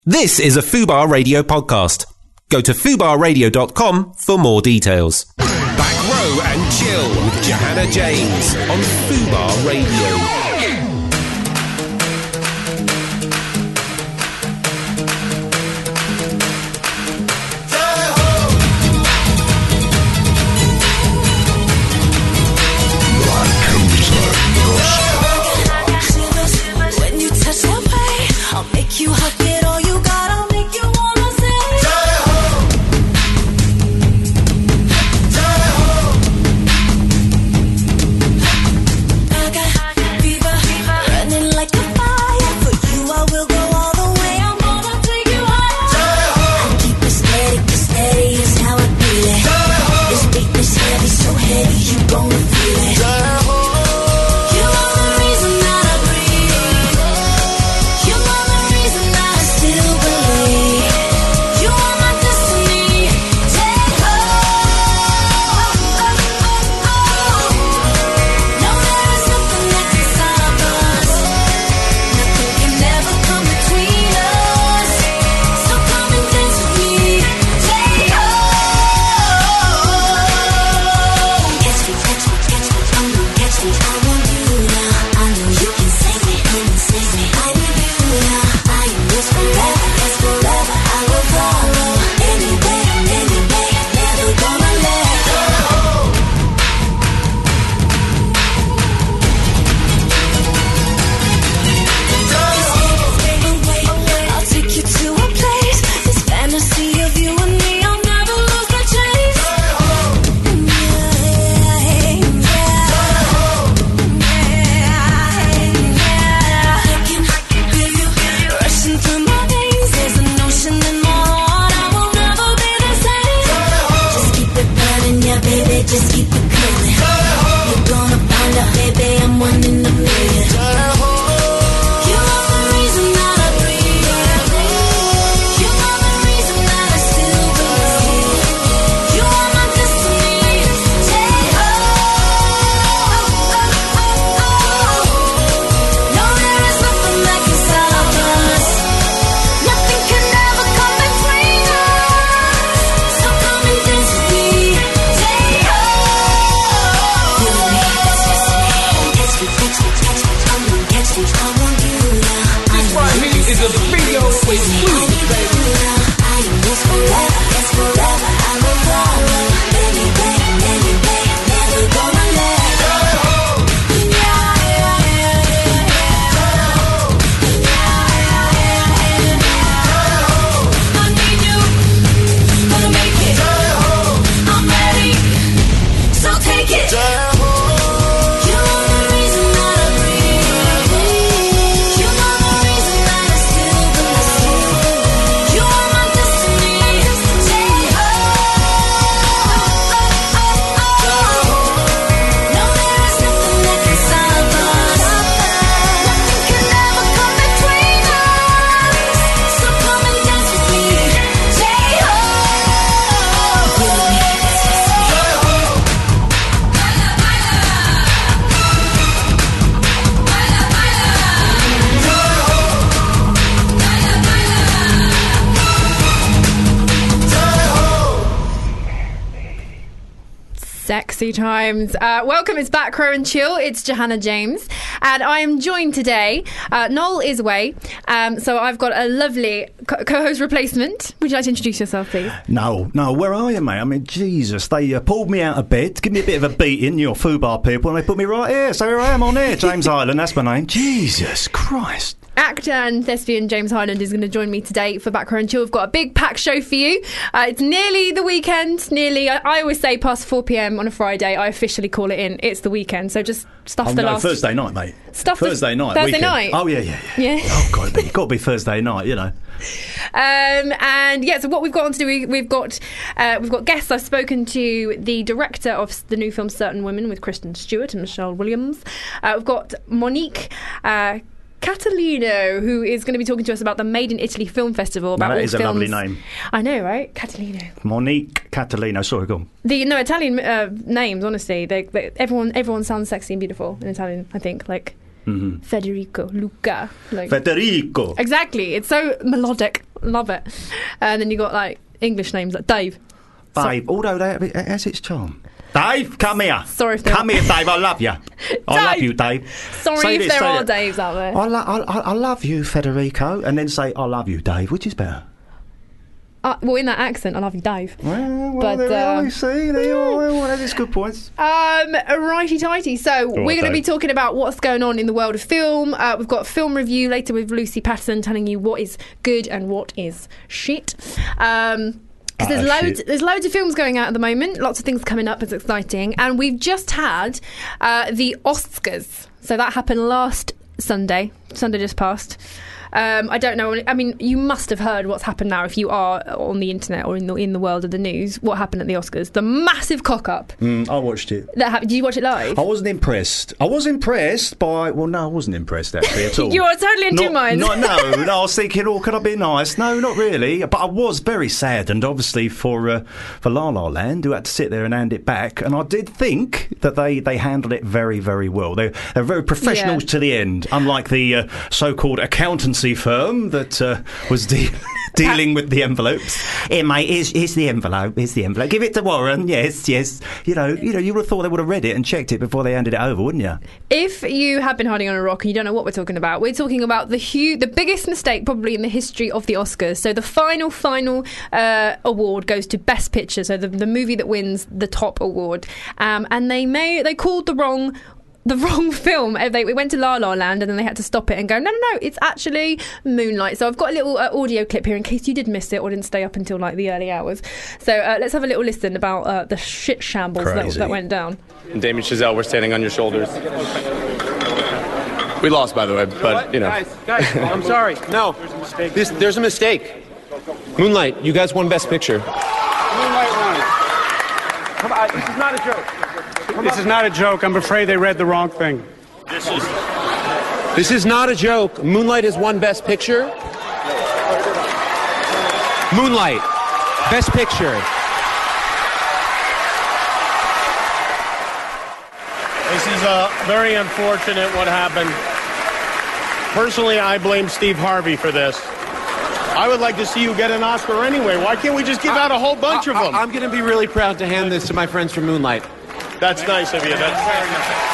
This is a Fubar Radio podcast. Go to fubarradio.com for more details. Back Row and Chill with Johanna James on Fubar Radio. Sexy times. Welcome, it's Back Row and Chill. It's Johanna James, and I am joined today. Noel is away, so I've got a lovely co-host replacement. Would you like to introduce yourself, please? No, where are you, mate? I mean, Jesus, they pulled me out of bed, give me a bit of a beating, your Fubar people, and they put me right here. So here I am on here, James Highland, that's my name. Jesus Christ. Actor and thespian James Highland is going to join me today for Back Row and Chill. We've got a big packed show for you. It's nearly the weekend. I always say past 4 p.m. on a Friday, I officially call it in. It's the weekend, so just stuff the last... Thursday night, mate. Thursday night. Night? Oh, yeah. Oh, God, you've got to be Thursday night, you know. And yeah, so what we've got on to do, we've got guests. I've spoken to the director of the new film Certain Women with Kristen Stewart and Michelle Williams. We've got Monique Catalino, who is going to be talking to us about the Made in Italy Film Festival. About that is films. A lovely name. I know, right? Catalino. Monique Catalino. Sorry, go on. Italian names, honestly, everyone sounds sexy and beautiful in Italian, I think. Like Federico, Luca. Like, Federico. Exactly. It's so melodic. Love it. And then you got like English names like Dave. Dave, although that has its charm. Dave, come here. Sorry if come here, Dave. I love you. I love you, Dave. Sorry if there are Daves out there. I love you, Federico, and then say I love you, Dave. Which is better? Well, in that accent, I love you, Dave. Well, there you are, you see. There you are. Well, that's good points. Righty tighty. So we're going to be talking about what's going on in the world of film. We've got a film review later with Lucy Patterson telling you what is good and what is shit. There's loads of films going out at the moment. Lots of things coming up. It's exciting. And we've just had the Oscars. So that happened last Sunday just passed. I don't know. I mean, you must have heard what's happened now if you are on the internet or in the world of the news. What happened at the Oscars? The massive cock-up. I watched it. Did you watch it live? I wasn't impressed. I was impressed by... Well, no, I wasn't impressed, actually, at all. You were totally in two minds. No, I was thinking, could I be nice? No, not really. But I was very saddened, obviously, for La La Land, who had to sit there and hand it back. And I did think that they handled it very, very well. They're very professional to the end, unlike the so-called accountancy firm that was dealing with the envelopes. Here, mate, here's the envelope. Here's the envelope. Give it to Warren. Yes. You would have thought they would have read it and checked it before they handed it over, wouldn't you? If you have been hiding on a rock and you don't know what we're talking about the biggest mistake probably in the history of the Oscars. So the final award goes to Best Picture. So the movie that wins the top award. And they called the wrong film. We went to La La Land and then they had to stop it and go, no, it's actually Moonlight. So I've got a little audio clip here in case you did miss it or didn't stay up until like the early hours. So let's have a little listen about the shit shambles that went down. Damien Chazelle, we're standing on your shoulders. We lost, by the way, but, Guys, I'm sorry. No, there's a mistake. Moonlight, you guys won Best Picture. Moonlight won. Come on, this is not a joke. This is not a joke. I'm afraid they read the wrong thing. This is not a joke. Moonlight has won Best Picture. Moonlight, Best Picture. This is very unfortunate what happened. Personally, I blame Steve Harvey for this. I would like to see you get an Oscar anyway. Why can't we just give out a whole bunch of them? I'm going to be really proud to hand this to my friends from Moonlight. That's nice of you. That's very nice.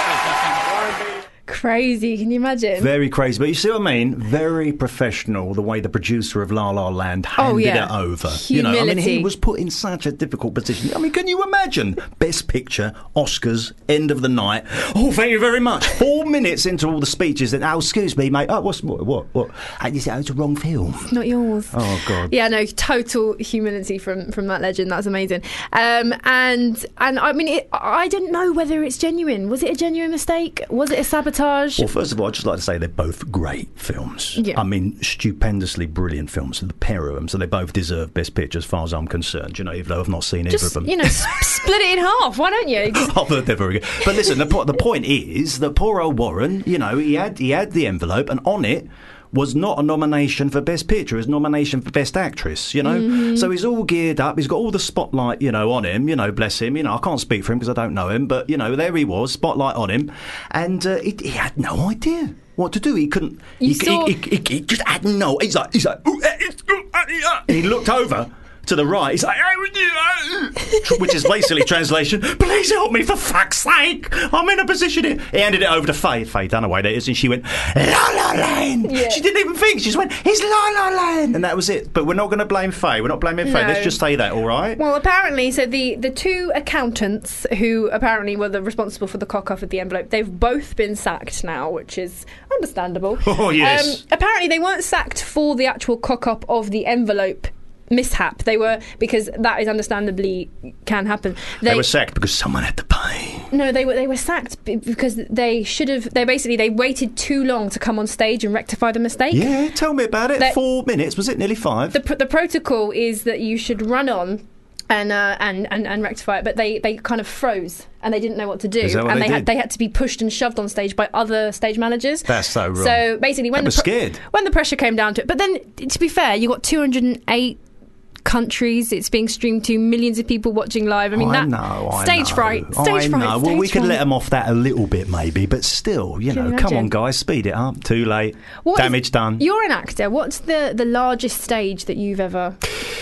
Crazy, can you imagine? Very crazy, but you see what I mean? Very professional, the way the producer of La La Land handed it over. Humility. He was put in such a difficult position. I mean, can you imagine? Best Picture, Oscars, end of the night. Oh, thank you very much. 4 minutes into all the speeches, and excuse me, mate. Oh, what? And you say, it's a wrong film. Not yours. Oh God. Yeah, no, total humility from that legend. That's amazing. And I mean, I didn't know whether it's genuine. Was it a genuine mistake? Was it a sabotage? Well, first of all, I'd just like to say they're both great films. Yeah. I mean, stupendously brilliant films, the pair of them. So they both deserve Best Picture as far as I'm concerned, even though I've not seen either of them. Split it in half. Why don't you? Oh, they're very good. But listen, the point is that poor old Warren, he had the envelope, and on it was not a nomination for Best Picture, it was a nomination for Best Actress, Mm-hmm. So he's all geared up, he's got all the spotlight, on him, bless him, I can't speak for him because I don't know him, but, there he was, spotlight on him, and he had no idea what to do. He couldn't, he just had no, he's like, and he looked over to the right, he's like, which is basically translation, please help me for fuck's sake, I'm in a position here. He handed it over to Faye Dunaway, that is, and she went, La La Land. She didn't even think, she just went, it's La La Land, and that was it. But we're not going to blame Faye, we're not blaming Faye, let's just say that, all right? Well, apparently, so the two accountants who apparently were the responsible for the cock-off of the envelope, they've both been sacked now, which is understandable. Oh, yes. Apparently, they weren't sacked for the actual cock-up of the envelope mishap. They were, because that is understandably can happen. They were sacked because someone had to pay. No, they were sacked because they waited too long to come on stage and rectify the mistake. Yeah, tell me about it. 4 minutes, was it nearly 5? The protocol is that you should run on and rectify it, but they kind of froze and they didn't know what to do, and they had to be pushed and shoved on stage by other stage managers. That's so wrong. So basically, when the pressure came down to it, but then to be fair, you got 208 countries it's being streamed to, millions of people watching live. I mean, stage fright. Well, we could let them off that a little bit maybe, but still, come on guys, speed it up. Too late. Damage done. You're an actor. What's the largest stage that you've ever,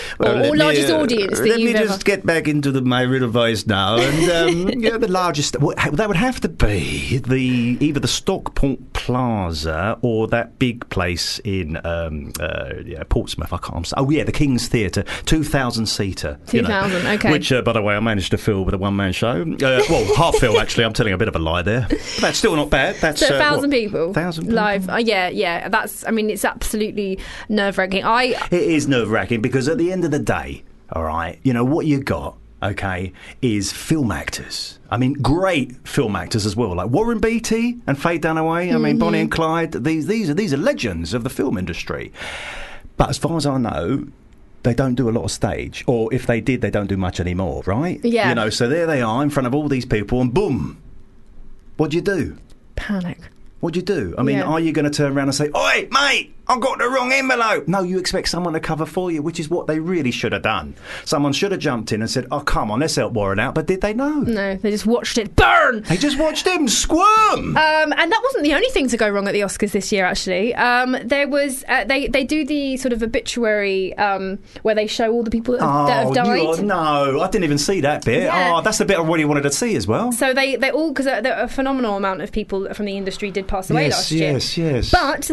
or largest audience that you've ever... Let me just get back into my real voice now. And the largest, that would have to be either the Stockport Plaza or that big place in Portsmouth. I can't. Oh yeah, the King's Theatre, 2,000 seater. 2,000. Okay. Which, by the way, I managed to fill with a one-man show. Half fill actually. I'm telling a bit of a lie there. But that's still not bad. That's so 1,000 people. 1,000 people live. Yeah. That's. I mean, it's absolutely nerve-wracking. It is nerve-wracking because at the end of the day, all right, what you got. Okay, is film actors. I mean, great film actors as well, like Warren Beatty and Faye Dunaway. I mean, Bonnie and Clyde. These are legends of the film industry. But as far as I know, they don't do a lot of stage, or if they did, they don't do much anymore, right? Yeah. So there they are in front of all these people, and boom, what do you do? Panic. What do you do? I mean, are you going to turn around and say, "Oi, mate, I got the wrong envelope"? No, you expect someone to cover for you, which is what they really should have done. Someone should have jumped in and said, "Oh, come on, let's help Warren out." But did they? No, they just watched it burn. They just watched him squirm. And that wasn't the only thing to go wrong at the Oscars this year. Actually, there was they do the sort of obituary where they show all the people that have died. No, I didn't even see that bit. Yeah. Oh, that's the bit I really wanted to see as well. So they all, because a phenomenal amount of people from the industry did pass away last year. Yes. But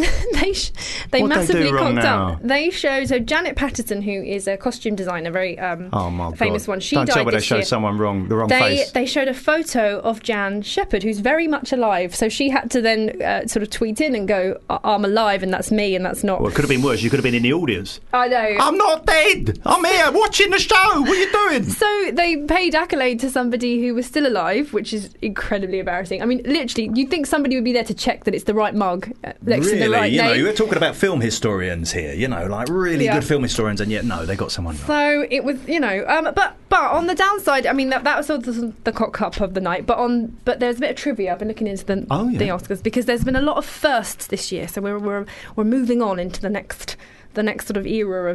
they massively cocked up. They showed Janet Patterson, who is a costume designer, very famous one. She Don't died tell me this they showed year. someone the wrong face. They showed a photo of Jan Shepherd, who's very much alive. So she had to then sort of tweet in and go, "I'm alive, and that's me, and that's not." Well, it could have been worse. You could have been in the audience. I know. I'm not dead. I'm here watching the show. What are you doing? So they paid accolade to somebody who was still alive, which is incredibly embarrassing. I mean, literally, you'd think somebody would be there to check that it's the right mug next to the right name. We're talking about film historians here, like really good film historians, and yet no, they got someone wrong. So it was, but on the downside, I mean, that was sort of the cock up of the night. But there's a bit of trivia. I've been looking into the Oscars because there's been a lot of firsts this year. So we're moving on into the next sort of era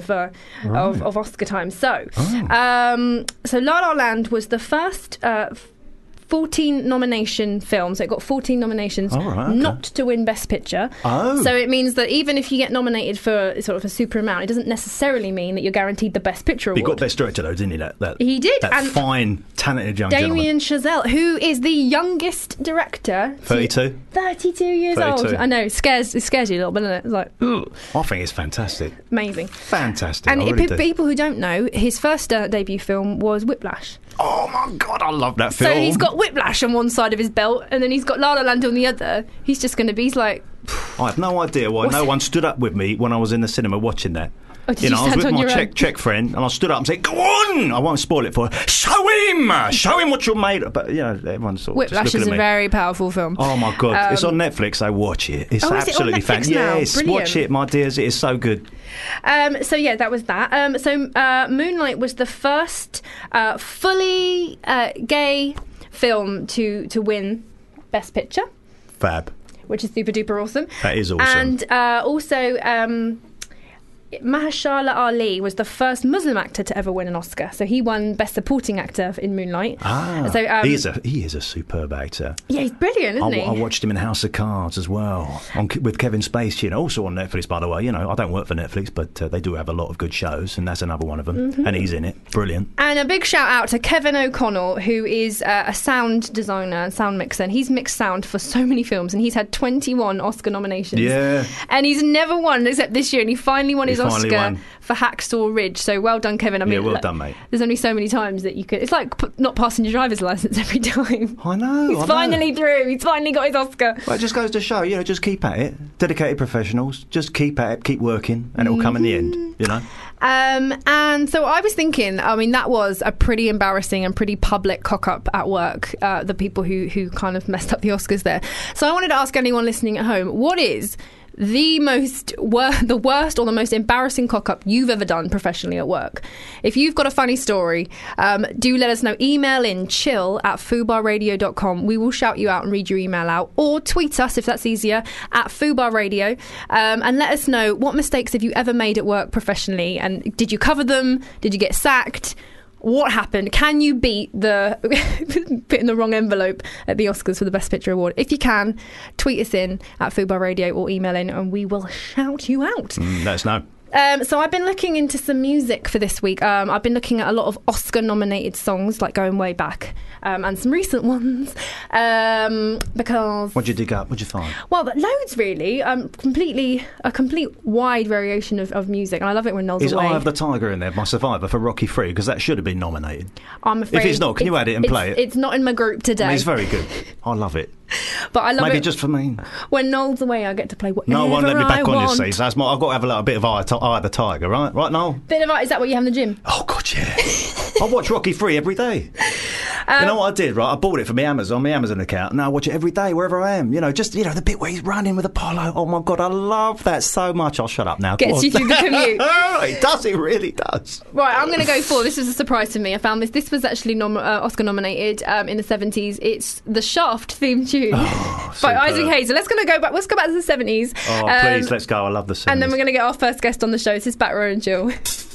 of Oscar time. So so La La Land was the first 14 nomination film, so it got 14 nominations, not to win Best Picture. So it means that even if you get nominated for sort of a super amount, it doesn't necessarily mean that you're guaranteed the Best Picture award. He got Best Director though, didn't he? That he did. That and fine, talented young Damien Chazelle, who is the youngest director. 32 years 32. old. I know, it scares you a little bit, doesn't it? It's like, ugh. I think it's fantastic. Amazing. Fantastic. And people who don't know, his first debut film was Whiplash. Oh my God, I love that film. So he's got Whiplash on one side of his belt, and then he's got La La Land on the other. He's just going to be like... I have no idea why no one stood up with me when I was in the cinema watching that. Oh, did you I was with stand on my your own? Czech friend, and I stood up and said, "Go on!" I won't spoil it for her. Show him what you're made of. But everyone's sort of Whiplash just looking is at me. a very powerful film. Oh my God, it's on Netflix. So watch it. It's absolutely fantastic. Yes, Brilliant. watch it, my dears. It is so good. So yeah, that was that. So Moonlight was the first fully gay film to win Best Picture. Fab. Which is super duper awesome. That is awesome. And also Mahershala Ali was the first Muslim actor to ever win an Oscar. So he won Best Supporting Actor in Moonlight. So he is a superb actor. Yeah, he's brilliant, isn't he? I watched him in House of Cards as well, with Kevin Spacey, also on Netflix, by the way. I don't work for Netflix, but they do have a lot of good shows, and that's another one of them. And he's in it. Brilliant. And a big shout out to Kevin O'Connell, who is a sound designer and sound mixer, and he's mixed sound for so many films, and he's had 21 Oscar nominations. Yeah. And he's never won except this year, and he finally won his Oscar for Hacksaw Ridge. So well done, Kevin. I mean, well done, mate. There's only so many times that you could. It's like not passing your driver's license every time. I know. He's finally through. He's finally got his Oscar. Well, it just goes to show, just keep at it. Dedicated professionals, just keep at it, keep working, and it'll come in the end. And so I was thinking, I mean, that was a pretty embarrassing and pretty public cock-up at work, the people who kind of messed up the Oscars there. So I wanted to ask anyone listening at home, what is the worst or the most embarrassing cock-up you've ever done professionally at work. If you've got a funny story, do let us know. Email in chill@fubarradio.com. We will shout you out and read your email out, or tweet us if that's easier at fubarradio, and let us know what mistakes have you ever made at work professionally, and did you cover them? Did you get sacked? What happened? Can you beat the put in the wrong envelope at the Oscars for the Best Picture Award? If you can, tweet us in at Fubar Radio or email in and we will shout you out. Let us know. So I've been looking into some music for this week. I've been looking at a lot of Oscar-nominated songs, like going way back, and some recent ones. Because What'd you dig up? What'd you find? well, but loads really. A complete wide variation of music, and I love it when Noel's Is away. Eye of the Tiger in there, my Survivor, for Rocky 3? Because that should have been nominated. I'm afraid If it's not, can you add it and play it? It's not in my group today. I mean, it's very good. I love it. But I love Maybe it just for me. when Noel's away. I get to play whatever No one let me back I on you, want. see. So that's I've got to have a little bit of Eye of the Tiger, right? Right, Noel? Bit of art. Is that what you have in the gym? Oh, God, yeah. I watch Rocky 3 every day. You know what I did, right? I bought it from my Amazon account, and I watch it every day, wherever I am. The bit where he's running with Apollo. Oh, my God, I love that so much. I'll shut up now. Go Gets on. you through the commute. It does, it really does. Right, I'm going to go for this. Was a surprise to me. I found this. This was actually Oscar nominated in the 70s. It's the Shaft theme tune by superb. Isaac Hayes. So let's go back to the 70s. Oh, please, let's go. I love the 70s. And then we're going to get our first guest on the show. This is Back Row and Jill.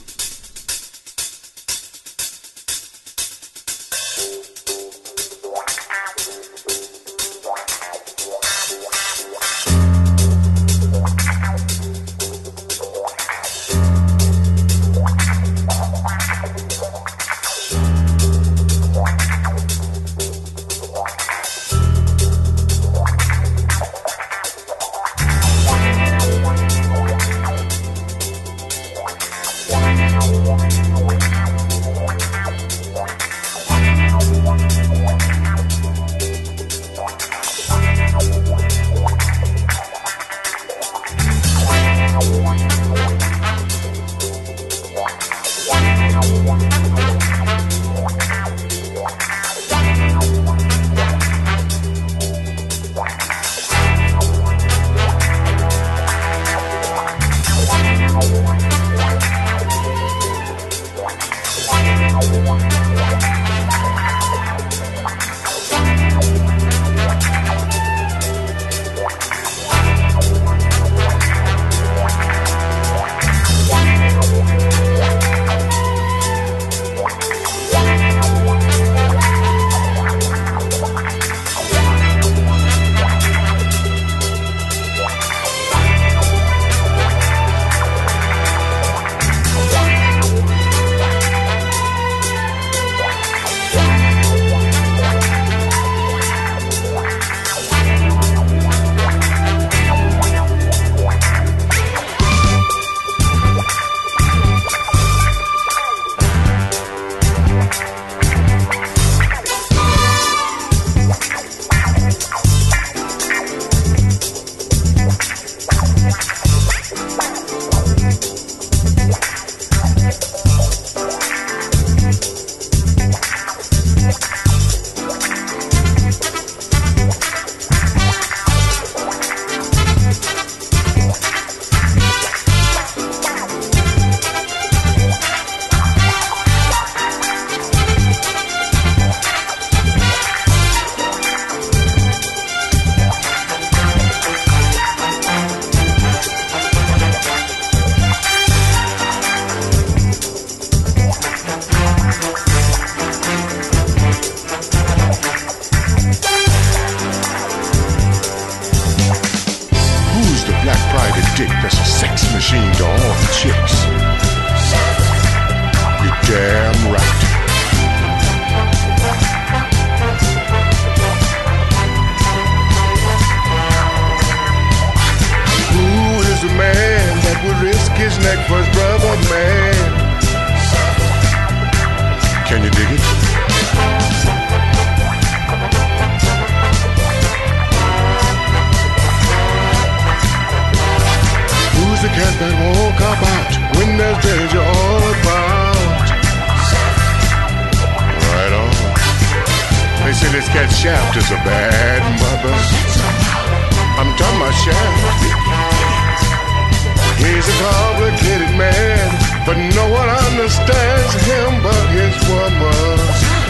dick that's a sex machine to all the chicks. You're damn right. Who is the man that would risk his neck for his brother, man? Can you dig it? Who's the cat that won't cop out when there's danger all about? Right on. They say this cat Shaft is a bad mother. I'm talking about Shaft. He's a complicated man, but no one understands him but his woman.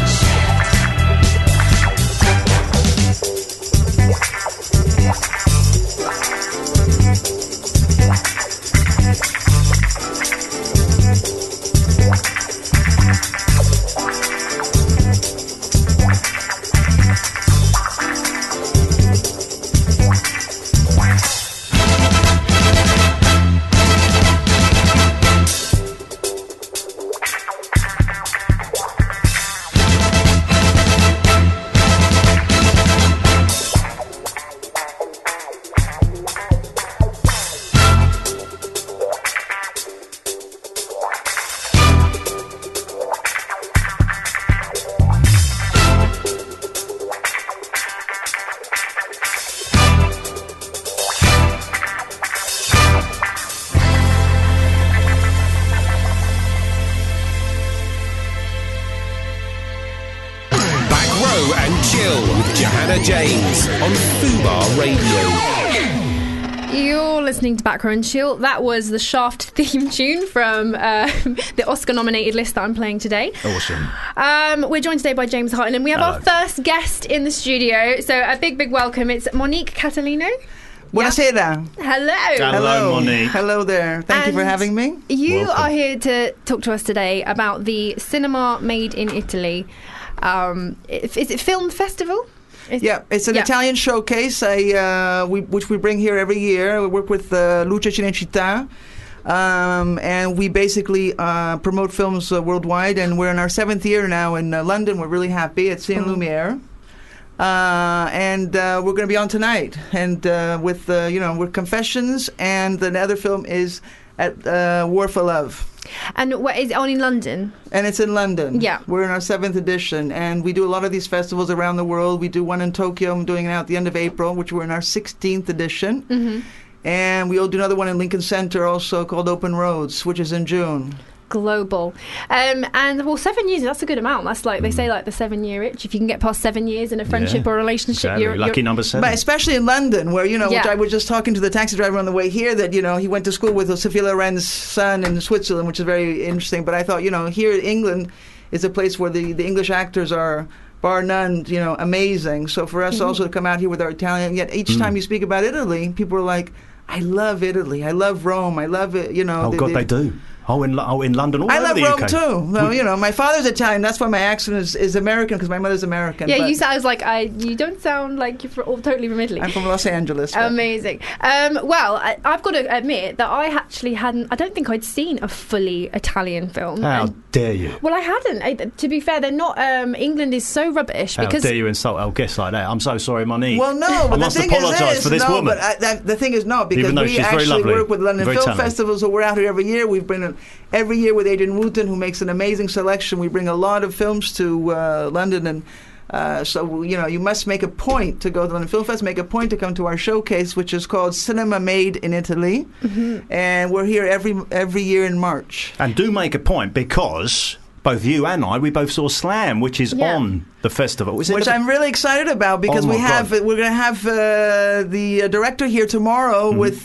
Johanna James on Fubar Radio. You're listening to Back Row and Chill. That was the Shaft theme tune from the Oscar-nominated list that I'm playing today. Awesome. We're joined today by James Hartland. We have our first guest in the studio. So a big welcome. It's Monique Catalino. Buonasera. Hello. Hello, Monique. Hello there. Thank you for having me. You Welcome. are here to talk to us today about the Cinema Made in Italy. Is it Film Festival? Yeah, it's an Italian showcase which we bring here every year. We work with Luce Cinecittà, and we basically promote films worldwide. And we're in our 7th year now in London. We're really happy at Cine Lumiere. And we're going to be on tonight, and with with Confessions, and the other film is at War for Love. And what is it on in London? And it's in London. Yeah. We're in our 7th edition, and we do a lot of these festivals around the world. We do one in Tokyo. I'm doing it out at the end of April, which we're in our 16th edition. Mm-hmm. And we'll do another one in Lincoln Center also called Open Roads, which is in June. Global. And 7 years, that's a good amount. That's like, they say like the 7-year itch. If you can get past 7 years in a friendship or relationship, exactly. you're lucky number 7. But especially in London, where, which I was just talking to the taxi driver on the way here, that, he went to school with Sophia Loren's son in Switzerland, which is very interesting. But I thought, here in England is a place where the English actors are, bar none, amazing. So for us also to come out here with our Italian, yet each time you speak about Italy, people are like, I love Italy, I love Rome, I love it, Oh, God, they do. In London, all I over love the Rome UK. too. Well, my father's Italian. That's why my accent is American, because my mother's American. Yeah, but you sound like you don't sound like you're totally from Italy. I'm from Los Angeles. But. Amazing. Well, I've got to admit that I actually hadn't. I don't think I'd seen a fully Italian film. How dare you? Well, I hadn't. To be fair, they're not. England is so rubbish because. How dare you insult our guests like that? I'm so sorry, Monique. Well, no, but I must the thing apologise for this woman. But the thing is not, because Even though we she's very actually lovely, work with London very Film talented. Festival, so we're out here every year. We've been every year with Adrian Wooten, who makes an amazing selection. We bring a lot of films to London, and so you must make a point to go to the London Film Fest, make a point to come to our showcase, which is called Cinema Made in Italy, and we're here every year in March. And do make a point, because both you and we both saw Slam, which is on the festival. Which I'm really excited about, because we're going to have the director here tomorrow with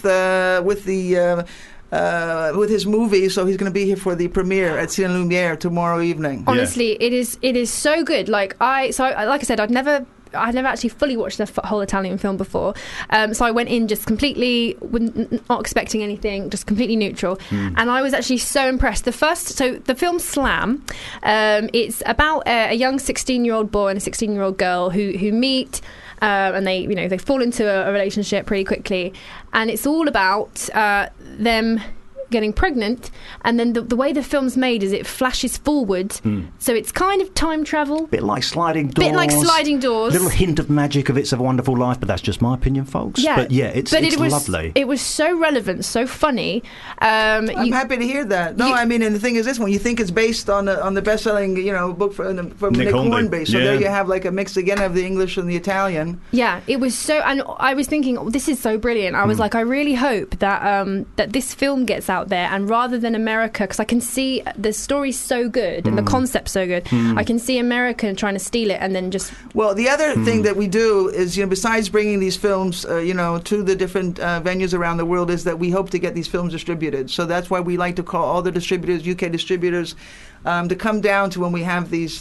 his movie, so he's going to be here for the premiere at Cine Lumiere tomorrow evening. Honestly, it is so good. Like I said, I'd never actually fully watched the whole Italian film before, so I went in just completely not expecting anything, just completely neutral, and I was actually so impressed. The film Slam, it's about a young 16-year-old boy and a 16-year-old girl who meet. And they fall into a relationship pretty quickly, and it's all about them getting pregnant, and then the way the film's made is it flashes forward, so it's kind of time travel, bit like Sliding Doors. Little hint of magic of It's a Wonderful Life, but that's just my opinion, folks. But it's lovely. It was so relevant, so funny. I'm happy to hear that. No, and the thing is this: when you think it's based on the best-selling book from Nick Hornby, so there you have like a mix again of the English and the Italian. Yeah, it was so, and I was thinking, this is so brilliant. I was like, I really hope that that this film gets out out there, and rather than America, because I can see the story's so good and the concept's so good, I can see America trying to steal it and then just... Well, the other thing that we do is, besides bringing these films, to the different venues around the world, is that we hope to get these films distributed. So that's why we like to call all the distributors, UK distributors, to come down to when we have these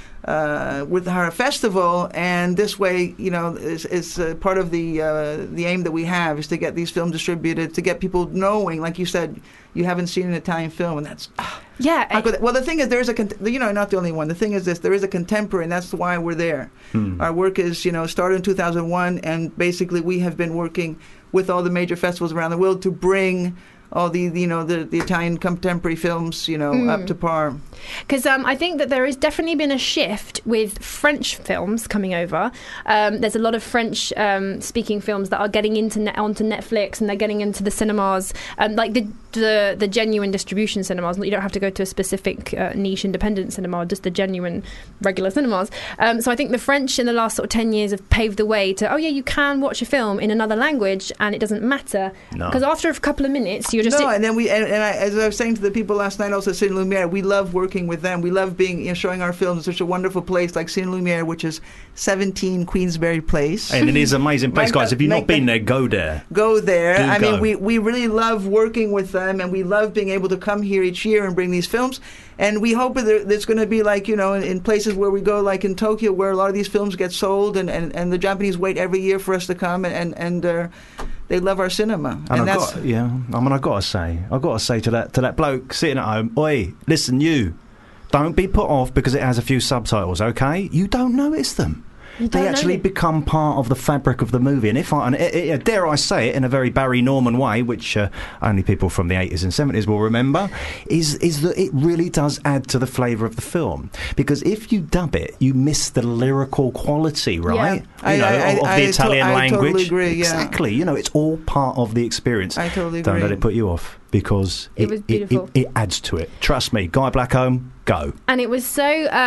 with our festival, and this way, is part of the aim that we have, is to get these films distributed, to get people knowing, like you said, you haven't seen an Italian film, and that's well, the thing is, there is not the only one. The thing is this: there is a contemporary, and that's why we're there. Our work is, started in 2001, and basically we have been working with all the major festivals around the world to bring all the Italian contemporary films, up to par. Because I think that there has definitely been a shift with French films coming over. There's a lot of French speaking films that are getting onto Netflix, and they're getting into the cinemas, like the genuine distribution cinemas. You don't have to go to a specific niche independent cinema, just the genuine regular cinemas. So I think the French in the last sort of 10 years have paved the way to, you can watch a film in another language and it doesn't matter. Because after a couple of minutes, you're just... and then as I was saying to the people last night also at Cine Lumière, we love working with them. We love being, showing our films in such a wonderful place like Cine Lumière, which is 17 Queensberry Place. And it is an amazing place, guys. If you've not been there, go there. Go there. I mean, we really love working with them, and we love being able to come here each year and bring these films. And we hope that it's going to be like, in places where we go, like in Tokyo, where a lot of these films get sold, and the Japanese wait every year for us to come, and they love our cinema. And I've got to say to that bloke sitting at home, oi, listen, you, don't be put off because it has a few subtitles, okay? You don't notice them. They actually become part of the fabric of the movie. And dare I say it in a very Barry Norman way, which only people from the 80s and 70s will remember, is that it really does add to the flavour of the film. Because if you dub it, you miss the lyrical quality, right? Yeah. Of the Italian language. I totally agree, yeah. Exactly. It's all part of the experience. I totally agree. Don't let it put you off, because it was beautiful. It adds to it. Trust me, Guy Blackcomb, go. And it was so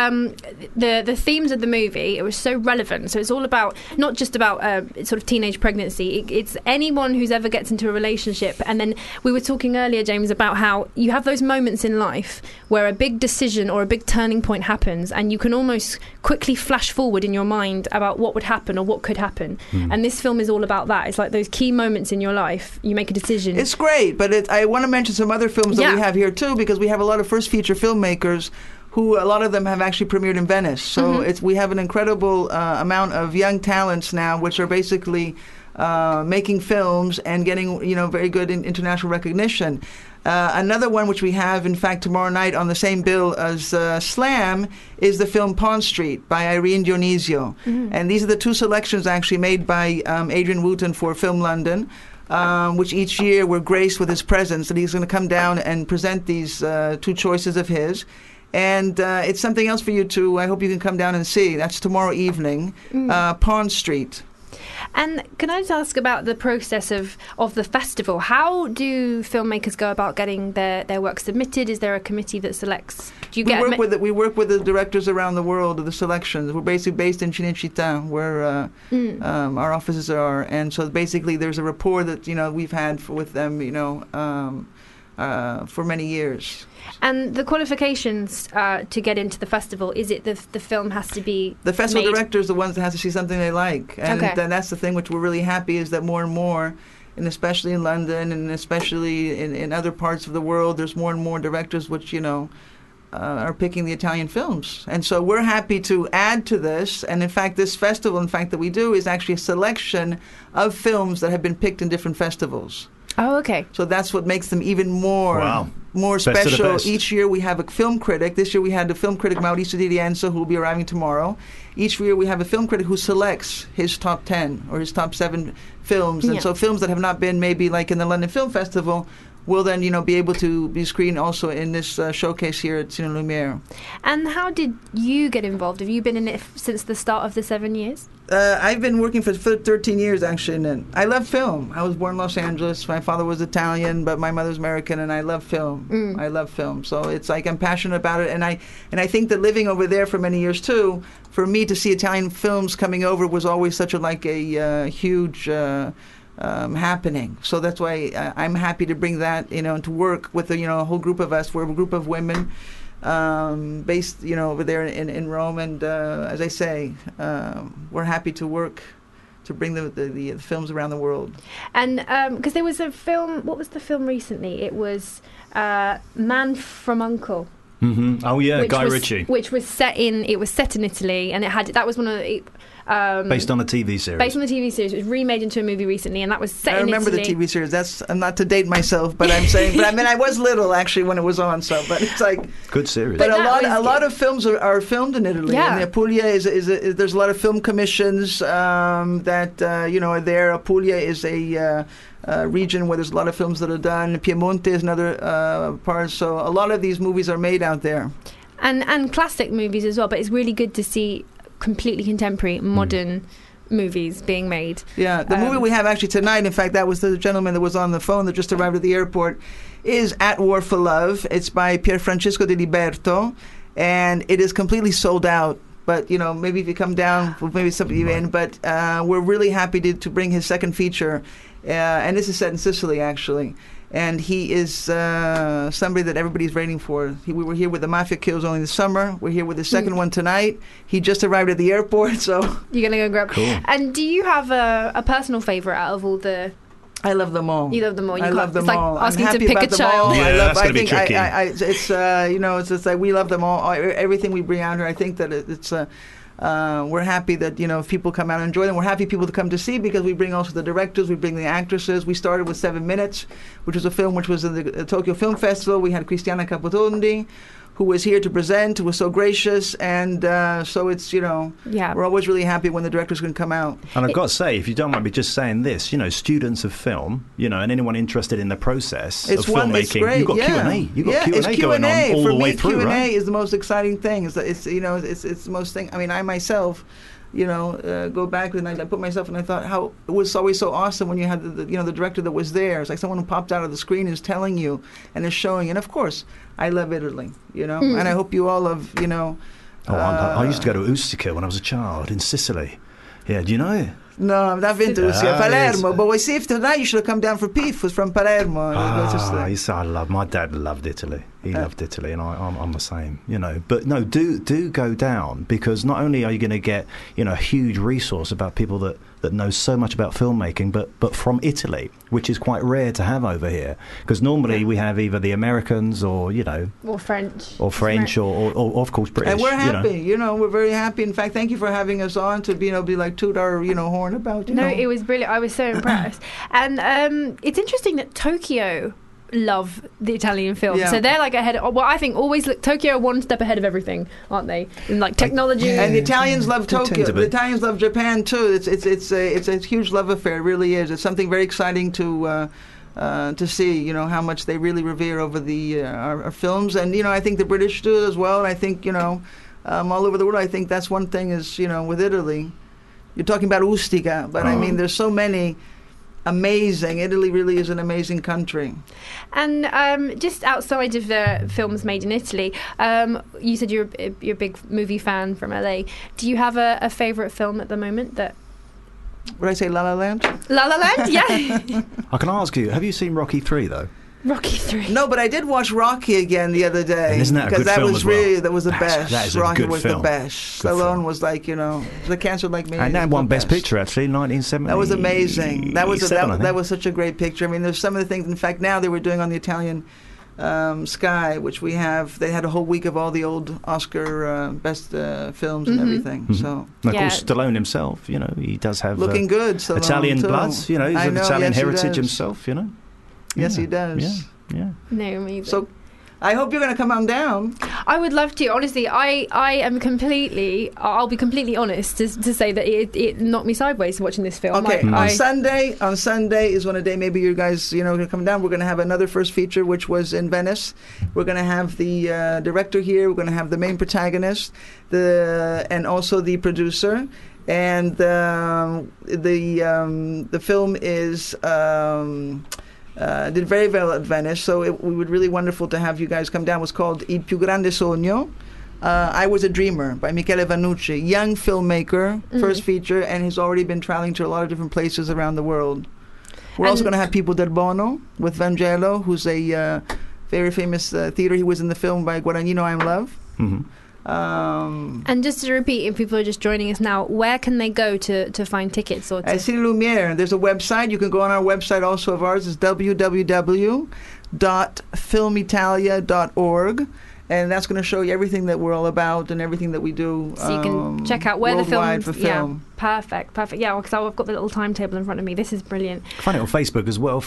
the themes of the movie, it was so relevant. So it's all about, not just about sort of teenage pregnancy, it's anyone who's ever gets into a relationship. And then we were talking earlier, James, about how you have those moments in life where a big decision or a big turning point happens, and you can almost quickly flash forward in your mind about what would happen or what could happen. And this film is all about that. It's like those key moments in your life, you make a decision. It's great, but I want to mention some other films that we have here too, because we have a lot of first feature filmmakers who, a lot of them have actually premiered in Venice. So we have an incredible amount of young talents now, which are basically making films and getting very good international recognition. Another one which we have, in fact, tomorrow night on the same bill as Slam is the film Pawn Street by Irene Dionisio. And these are the two selections actually made by Adrian Wooten for Film London, which each year we're graced with his presence, and he's going to come down and present these two choices of his. And it's something else for you to, I hope you can come down and see. That's tomorrow evening, Pawn Street. And can I just ask about the process of the festival? How do filmmakers go about getting their work submitted? Is there a committee that selects? We work with the directors around the world of the selections. We're basically based in Cinecittà, where our offices are. And so basically there's a rapport that we've had with them for many years. And the qualifications to get into the festival, is it the film has to be the festival directors, the ones that have to see something they like, and then that's the thing which we're really happy is that more and more, and especially in London and especially in other parts of the world, there's more and more directors which are picking the Italian films, and so we're happy to add to this. And in fact, this festival, that we do, is actually a selection of films that have been picked in different festivals. Oh, okay. So that's what makes them even more special. Each year we have a film critic. This year we had the film critic Mauricio Di Rienzo, who will be arriving tomorrow. Each year we have a film critic who selects his top 10 or his top 7 films. And so films that have not been maybe like in the London Film Festival will then, be able to be screened also in this showcase here at Cine Lumière. And how did you get involved? Have you been in it since the start of the 7 years? I've been working for 13 years, actually. And I love film. I was born in Los Angeles. My father was Italian, but my mother's American, and I love film. I love film. So it's like I'm passionate about it. And I think that living over there for many years, too, for me to see Italian films coming over was always such a huge happening. So that's why I'm happy to bring that, to work with a whole group of us. We're a group of women based, over there in Rome. And as I say, we're happy to work to bring the films around the world. And because there was a film, what was the film recently? It was Man from U.N.C.L.E. Mm-hmm. Oh yeah, Guy Ritchie. Which was set in Italy, and that was one of the based on a TV series. Based on the TV series, it was remade into a movie recently, and that was set in Italy. I remember the TV series. I'm not to date myself, but I'm saying. But I mean, I was little actually when it was on. So, but it's like good series. But a lot of films are filmed in Italy. Yeah. And Apulia is there's a lot of film commissions that are there. Apulia is a region where there's a lot of films that are done. Piemonte is another part. So a lot of these movies are made out there. And classic movies as well. But it's really good to see completely contemporary, modern movies being made. Yeah, the movie we have actually tonight, in fact, that was the gentleman that was on the phone that just arrived at the airport, is At War for Love. It's by Pier Francesco De Liberto, and it is completely sold out. But, maybe if you come down, maybe somebody in. But we're really happy to bring his second feature. And this is set in Sicily, actually. And he is somebody that everybody's waiting for. We were here with The Mafia Kills only this summer. We're here with the second one tonight. He just arrived at the airport, so... You're going to go grab... Cool. And do you have a personal favourite out of all the... I love them all. You love them all. I love them all. It's like asking to pick a child. Yeah, that's going to be tricky. It's just like we love them all. Everything we bring out here, I think that it's... we're happy that if people come out and enjoy them. We're happy people to come to see because we bring also the directors, we bring the actresses. We started with 7 Minutes, which was a film which was in the Tokyo Film Festival. We had Cristiana Capotondi, who was here to present, who was so gracious, and so it's we're always really happy when the directors can come out. And I've got to say, if you don't mind me just saying this, students of film, and anyone interested in the process of filmmaking, you've got Q&A. You've got Q&A going on all the way through, Q&A right? is the most exciting thing. It's the most thing. I mean, I myself, go back and I put myself and I thought how it was always so awesome when you had the director that was there. It's like someone who popped out of the screen is telling you and is showing. And of course, I love Italy, and I hope you all love, I used to go to Ustica when I was a child in Sicily. Yeah, do you know it? No, I've not been to Ustica, Palermo. But we see if tonight you should have come down for Pif. Was from Palermo. My dad loved Italy. He loved Italy, and I'm the same. But no, do go down because not only are you going to get a huge resource about people that know so much about filmmaking, but from Italy, which is quite rare to have over here. Because normally we have either the Americans or or French, or of course British. And we're happy. We're very happy. In fact, thank you for having us on to be like toot our horn about. No, it was brilliant. I was so impressed. And it's interesting that Tokyo love the Italian film, so they're like ahead. I think always Tokyo are one step ahead of everything, aren't they? In like technology, and the Italians love Tokyo. The Italians love Japan too. It's a huge love affair. It really is. It's something very exciting to see. How much they really revere over our films, and I think the British do as well. And I think all over the world. I think that's one thing is with Italy. You're talking about Ustica, but I mean there's so many. Amazing. Italy really is an amazing country. And just outside of the films made in Italy, you said you're a big movie fan from LA. Do you have a favourite film at the moment that... Would I say La La Land? La La Land, yeah. I can ask you, have you seen Rocky 3 though? Rocky 3. No, but I did watch Rocky again the other day. And isn't that a good film as well? Because that was the best. That is a Rocky good was film. the best. Stallone was like, the cancer like me. And that won Best Picture actually, 1970. That was amazing. That was such a great picture. I mean, there's some of the things. In fact, now they were doing on the Italian Sky, which we have. They had a whole week of all the old Oscar best films and everything. Mm-hmm. So, and of course, Stallone himself. He does have looking good. Stallone Italian too. blood. He's of Italian heritage himself. Yes, he does. Yeah. No, amazing. So, I hope you're going to come on down. I would love to. Honestly, I'll be completely honest to say that it knocked me sideways watching this film. Okay, on Sunday is one a day maybe you guys, going to come down. We're going to have another first feature, which was in Venice. We're going to have the director here. We're going to have the main protagonist, and also the producer. And the film is... did very well at Venice, so it would really wonderful to have you guys come down. It was called Il più grande sogno. I Was a Dreamer by Michele Vannucci, young filmmaker, first feature, and he's already been traveling to a lot of different places around the world. We're also going to have People del Bono with Vangelo, who's a very famous theater. He was in the film by Guadagnino, I'm Love. Mhm. And just to repeat, if people are just joining us now, where can they go to find tickets? Or At Cine Lumiere, there's a website. You can go on our website also of ours. It's www.filmitalia.org. And that's going to show you everything that we're all about and everything that we do. So you can check out where the worldwide films. for film. Yeah, perfect. Yeah, because I've got the little timetable in front of me. This is brilliant. Find it on Facebook as well,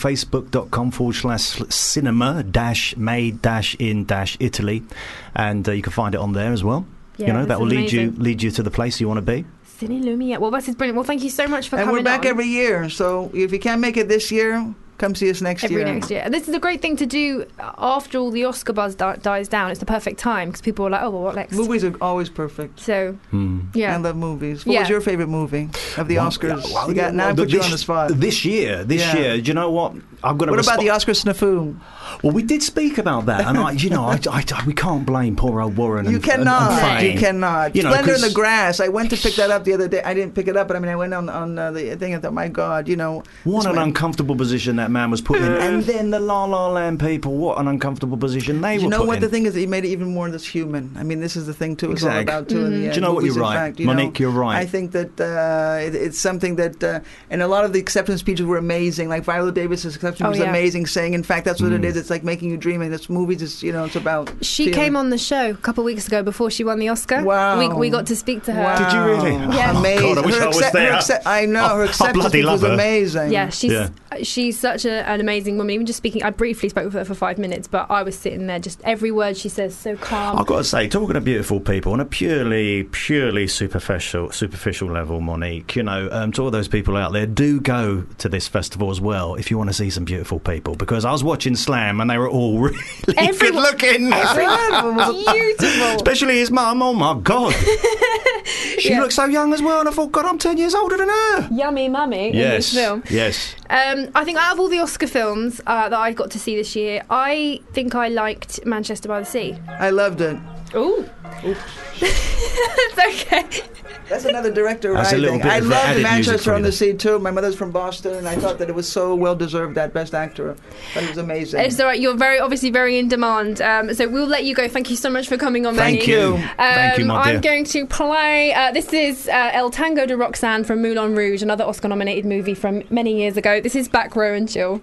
facebook.com/cinema-made-in-Italy. And you can find it on there as well. Yeah, that this will is lead you to the place you want to be. Cine Lumiere. Well, this is brilliant. Well, thank you so much for And coming we're back on. every year. So if you can't make it this year, come see us next year. Next year. And this is a great thing to do after all the Oscar buzz dies down. It's the perfect time because people are like, oh, well, what next? Movies are always perfect. So, yeah. I love movies. What was your favourite movie of the Oscars? Now I put you on the spot. This year, do you know what? I'm going to. What about the Oscar snafu? Well, we did speak about that, and we can't blame poor old Warren. You cannot. And You cannot. Splendor in the Grass. I went to pick that up the other day. I didn't pick it up, but I went on the thing. I thought, my God, what an uncomfortable position that man was put in, and then the La La Land people. What an uncomfortable position they were. You know put what in. the thing is? That he made it even more this human. This is the thing too. It's all Exactly. about too. In the end. Do you know what? Movies, You're in right, fact, Monique. You're right. I think that it's something that, and a lot of the acceptance speeches were amazing. Like Viola Davis's acceptance was amazing. Saying, in fact, that's what it is. It's like making you dream. And this movies is, it's about. She came on the show a couple of weeks ago before she won the Oscar. Wow. We got to speak to her. Wow. Did you really? Yeah. Amazing. God, I wish I was there. I know her acceptance bloody speech was love her. amazing. Yeah, she's such an amazing woman. Even just speaking, I briefly spoke with her for 5 minutes, but I was sitting there, just every word she says so calm. I've got to say, talking to beautiful people on a purely superficial level, Monique, to all those people out there, do go to this festival as well if you want to see some beautiful people, because I was watching Slam and they were all really good looking. Everyone was beautiful. Especially his mum. Oh my God. She looks so young as well, and I thought, God, I'm 10 years older than her. Yummy mummy in this film. Yes. I think out of all the Oscar films that I got to see this year, I think I liked Manchester by the Sea. I loved it. Ooh. It's okay. That's another director That's a little writing. bit I of love added music Manchester for on you the there. Sea too. My mother's from Boston, and I thought that it was so well deserved that Best Actor. But it was amazing. It's all right. You're obviously very in demand. So we'll let you go. Thank you so much for coming on. Thank you. Thank you, my dear. I'm going to play. This is El Tango de Roxanne from Moulin Rouge, another Oscar-nominated movie from many years ago. This is Back Row and Chill.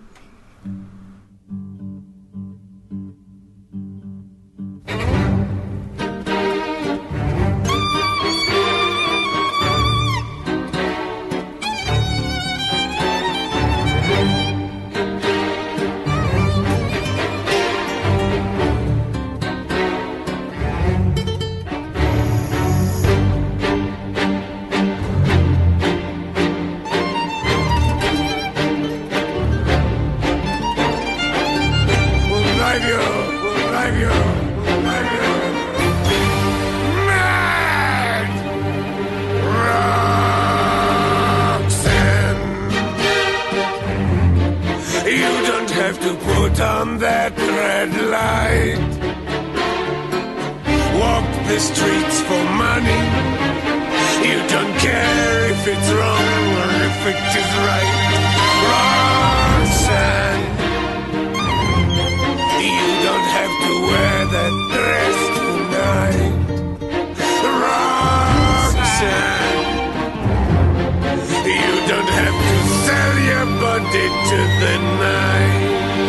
On that red light, walk the streets for money. You don't care if it's wrong or if it is right. Roxanne, you don't have to wear that dress tonight. Roxanne, you don't have to sell your body to the night.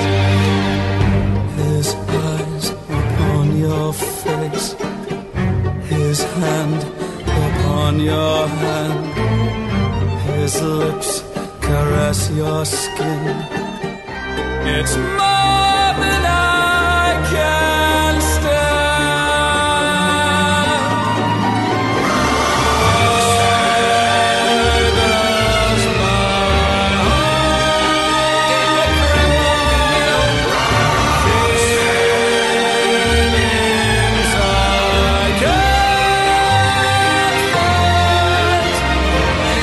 His eyes upon your face, his hand upon your hand, his lips caress your skin. It's more than I can stand.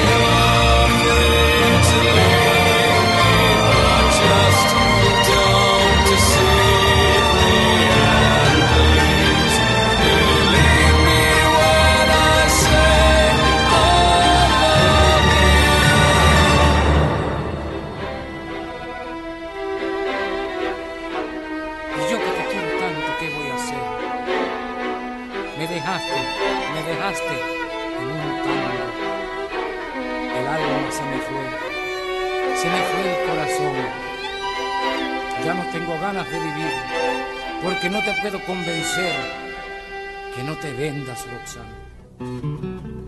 Just don't Me dejaste en un tango. El alma se me fue el corazón. Ya no tengo ganas de vivir, porque no te puedo convencer que no te vendas, Roxana.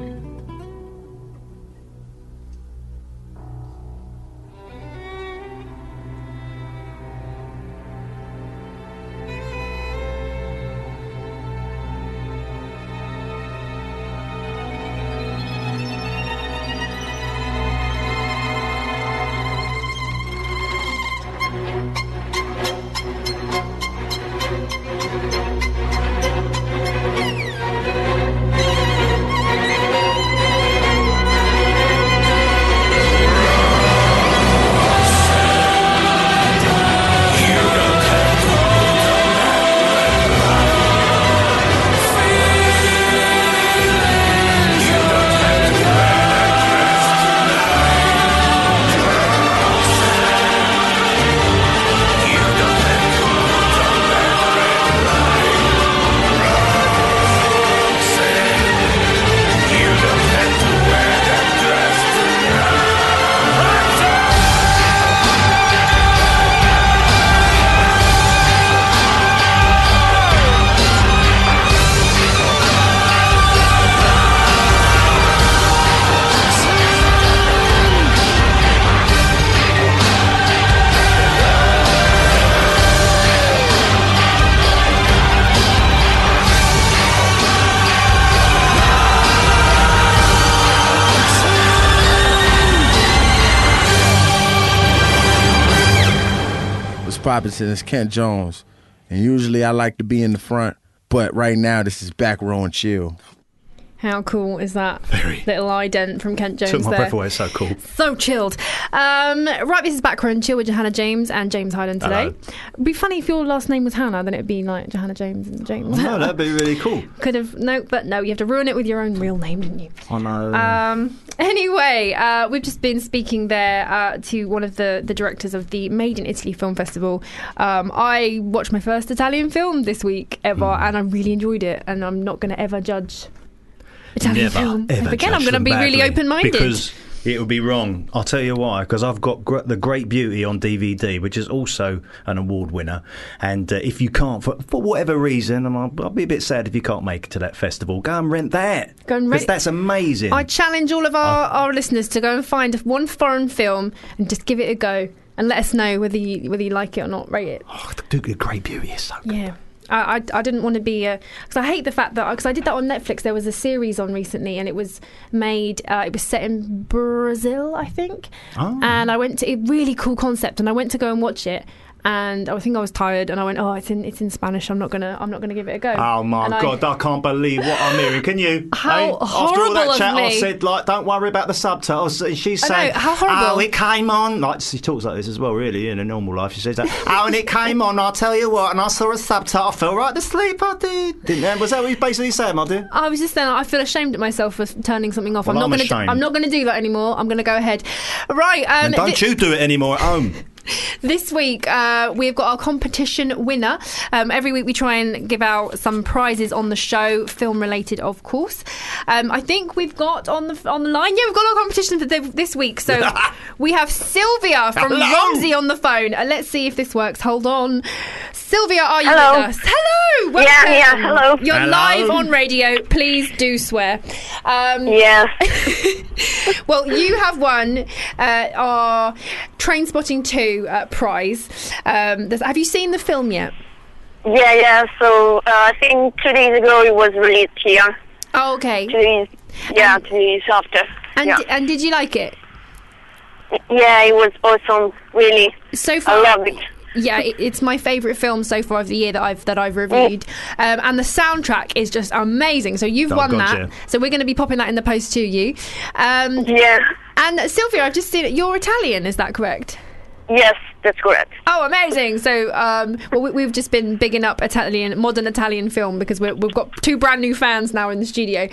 Robinson, it's Kent Jones, and usually I like to be in the front, but right now this is Back Row and Chill. How cool is that? Very. Little ident from Kent Jones. Took my there. breath away. So cool. So chilled. Right, this is Back Row and Chill with Johanna James and James Hyland today. Hello. It'd be funny if your last name was Hannah, then it'd be like Johanna James and James. Oh, no, that'd be really cool. Could have no, you have to ruin it with your own real name, didn't you? Oh no. Anyway, we've just been speaking there to one of the directors of the Made in Italy Film Festival. I watched my first Italian film this week ever, and I really enjoyed it. And I'm not going to ever judge Italian film ever again. I'm going to be really open-minded because it would be wrong. I'll tell you why. Because I've got The Great Beauty on DVD, which is also an award winner. And if you can't, for whatever reason, and I'll be a bit sad if you can't make it to that festival, go and rent that. Go and rent. Because that's amazing. I challenge all of our listeners to go and find one foreign film and just give it a go and let us know whether you like it or not. Rate it. Oh, The Great Beauty is so good. Yeah. I didn't want to be because I hate the fact that because I did that on Netflix. There was a series on recently, and it was made. It was set in Brazil, I think. Oh. And I went to a really cool concept, and I went to go and watch it. And I think I was tired, and I went, "Oh, it's in Spanish. I'm not gonna give it a go." Oh my God! I can't believe what I'm hearing. Can you? How After all horrible that of chat, me. I said, like, don't worry about the subtitles. And she's I know, saying, how horrible. "Oh, it came on." Like she talks like this as well, really, in a normal life. She says that. "Oh, and it came on. I'll tell you what." And I saw a subtitle. I fell right to sleep. I did. Didn't I? Was that what you basically saying, my dear? I was just saying, I feel ashamed at myself for turning something off. Well, I'm not gonna do that anymore. I'm gonna go ahead. Right. And don't you do it anymore at home. This week, we've got our competition winner. Every week we try and give out some prizes on the show, film related, of course. I think we've got on the line. Yeah, we've got our competition for this week. So we have Sylvia from Romsey on the phone. Let's see if this works. Hold on. Sylvia, are you with us? Hello. Welcome. Yeah, hello. You're live on radio. Please do swear. Yeah. Well, you have won our Trainspotting 2 prize. Have you seen the film yet? Yeah. So I think 2 days ago it was released here. Oh, okay. 2 days. Yeah, 2 days after. And did you like it? Yeah, it was awesome. Really. So far, I loved it. Yeah, it's my favourite film so far of the year that I've reviewed, and the soundtrack is just amazing. So you've won that. Yeah. So we're going to be popping that in the post to you. Yeah. And Sylvia, I've just seen it. You're Italian, is that correct? Yes, that's correct. Oh, amazing! So, we've just been bigging up modern Italian film because we've got 2 brand new fans now in the studio.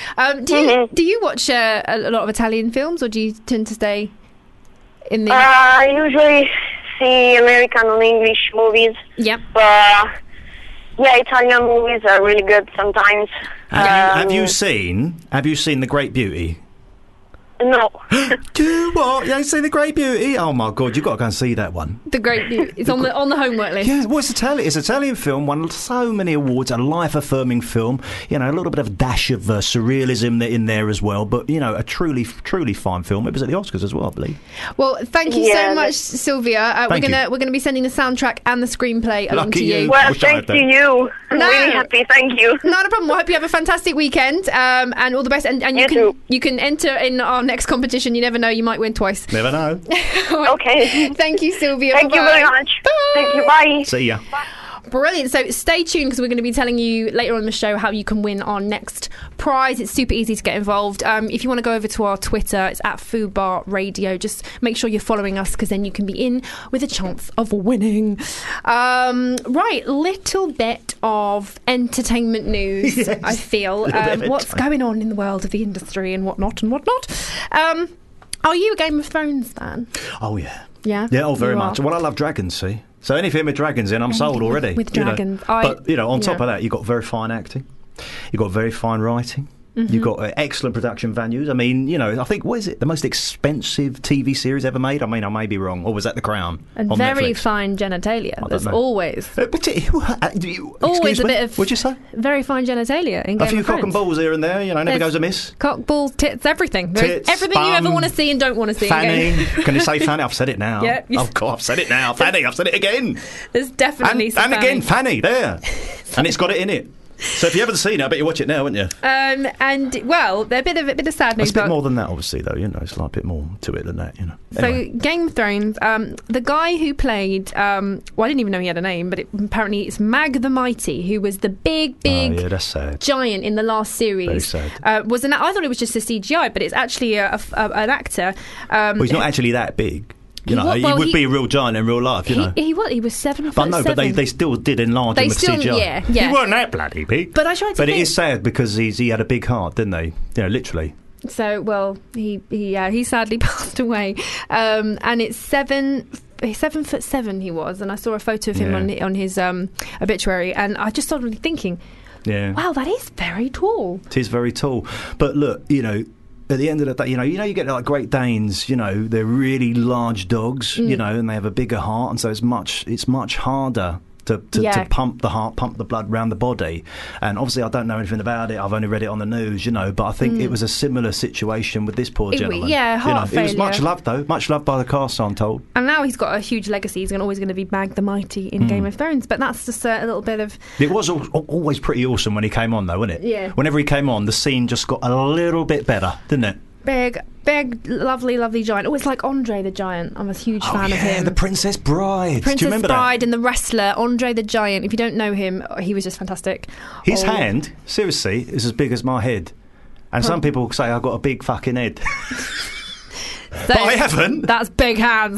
Do you watch a lot of Italian films, or do you tend to stay in the? I usually see American and English movies. Yep. But Yeah, Italian movies are really good sometimes. Have you seen The Great Beauty? No. Do what? You ain't seen The Great Beauty? Oh my God, you've got to go and see that one. The Great Beauty. It's on the homework list. Yeah, well, it's an Italian film, won so many awards, a life-affirming film. You know, a little bit of a dash of surrealism in there as well, but, you know, a truly fine film. It was at the Oscars as well, I believe. Well, thank you so much, Sylvia. We're gonna be sending the soundtrack and the screenplay along to you. Well, thanks to you. I'm really happy, thank you. Not a problem. I hope you have a fantastic weekend, and all the best. And you can enter in our next competition. You never know, you might win twice. Never know. Okay. Thank you, Sylvia. Thank you very much. Bye. Thank you. Bye. See ya. Brilliant. So stay tuned because we're going to be telling you later on the show how you can win our next prize. It's super easy to get involved. If you want to go over to our Twitter, it's at Fubar Radio. Just make sure you're following us because then you can be in with a chance of winning. Right, little bit of entertainment news. Yes, I feel what's going on in the world of the industry and whatnot. Are you a Game of Thrones fan? Oh yeah. Yeah. Yeah. Oh, very much. Well, I love dragons. See. So anything with dragons in, I'm sold already. With dragons. But, on top of that, you've got very fine acting. You've got very fine writing. Mm-hmm. You've got excellent production values. I mean, I think, what is it? The most expensive TV series ever made? I mean, I may be wrong. Or was that The Crown? And on very Netflix? Fine genitalia. There's always. Always a bit of. What'd you say? Very fine genitalia in Game of Thrones. A few cock and balls here and there, never goes amiss. Cock, balls, tits, everything. Tits, everything you ever want to see and don't want to see. Fanny. Can you say Fanny? I've said it now. Yeah. Oh, God, I've said it now. Fanny, I've said it again. There's definitely some And again, Fanny, there. And it's got it in it. So if you haven't seen it, I bet you watch it now, wouldn't you? And well, a bit of sad news. It's a bit more than that, obviously, though. It's like a bit more to it than that. So Anyway. Game of Thrones, the guy who played, I didn't even know he had a name, but apparently it's Mag the Mighty, who was the big that's sad. giant in the last series. Very sad. I thought it was just a CGI, but it's actually an actor. Well, he's not actually that big. He would be a real giant in real life, He was 7 foot. But no, but they still did enlarge him with CGI. Yeah. He weren't that bloody big. But I tried to. But it is sad because he had a big heart, didn't they? Literally. So he sadly passed away, and it's 7'7" he was, and I saw a photo of him on his obituary, and I just started thinking, wow, that is very tall. It is very tall, but look, at the end of the day, you get like Great Danes, they're really large dogs, and they have a bigger heart, and so it's much harder to pump the heart, pump the blood around the body. And obviously I don't know anything about it, I've only read it on the news, but I think it was a similar situation with this poor gentleman. Heart failure. It was much loved though, much loved by the cast, I'm told. And now he's got a huge legacy. He's always going to be Mag the Mighty in Game of Thrones, but that's just a little bit of... It was always pretty awesome when he came on though, wasn't it? Yeah. Whenever he came on, the scene just got a little bit better, didn't it? Big, lovely giant. Oh, it's like Andre the Giant. I'm a huge fan of him. The Princess Bride. Princess Do you remember Bride that? and the wrestler Andre the Giant. If you don't know him, he was just fantastic. His hand, seriously, is as big as my head. And some people say I've got a big fucking head. But I haven't. That's big hands.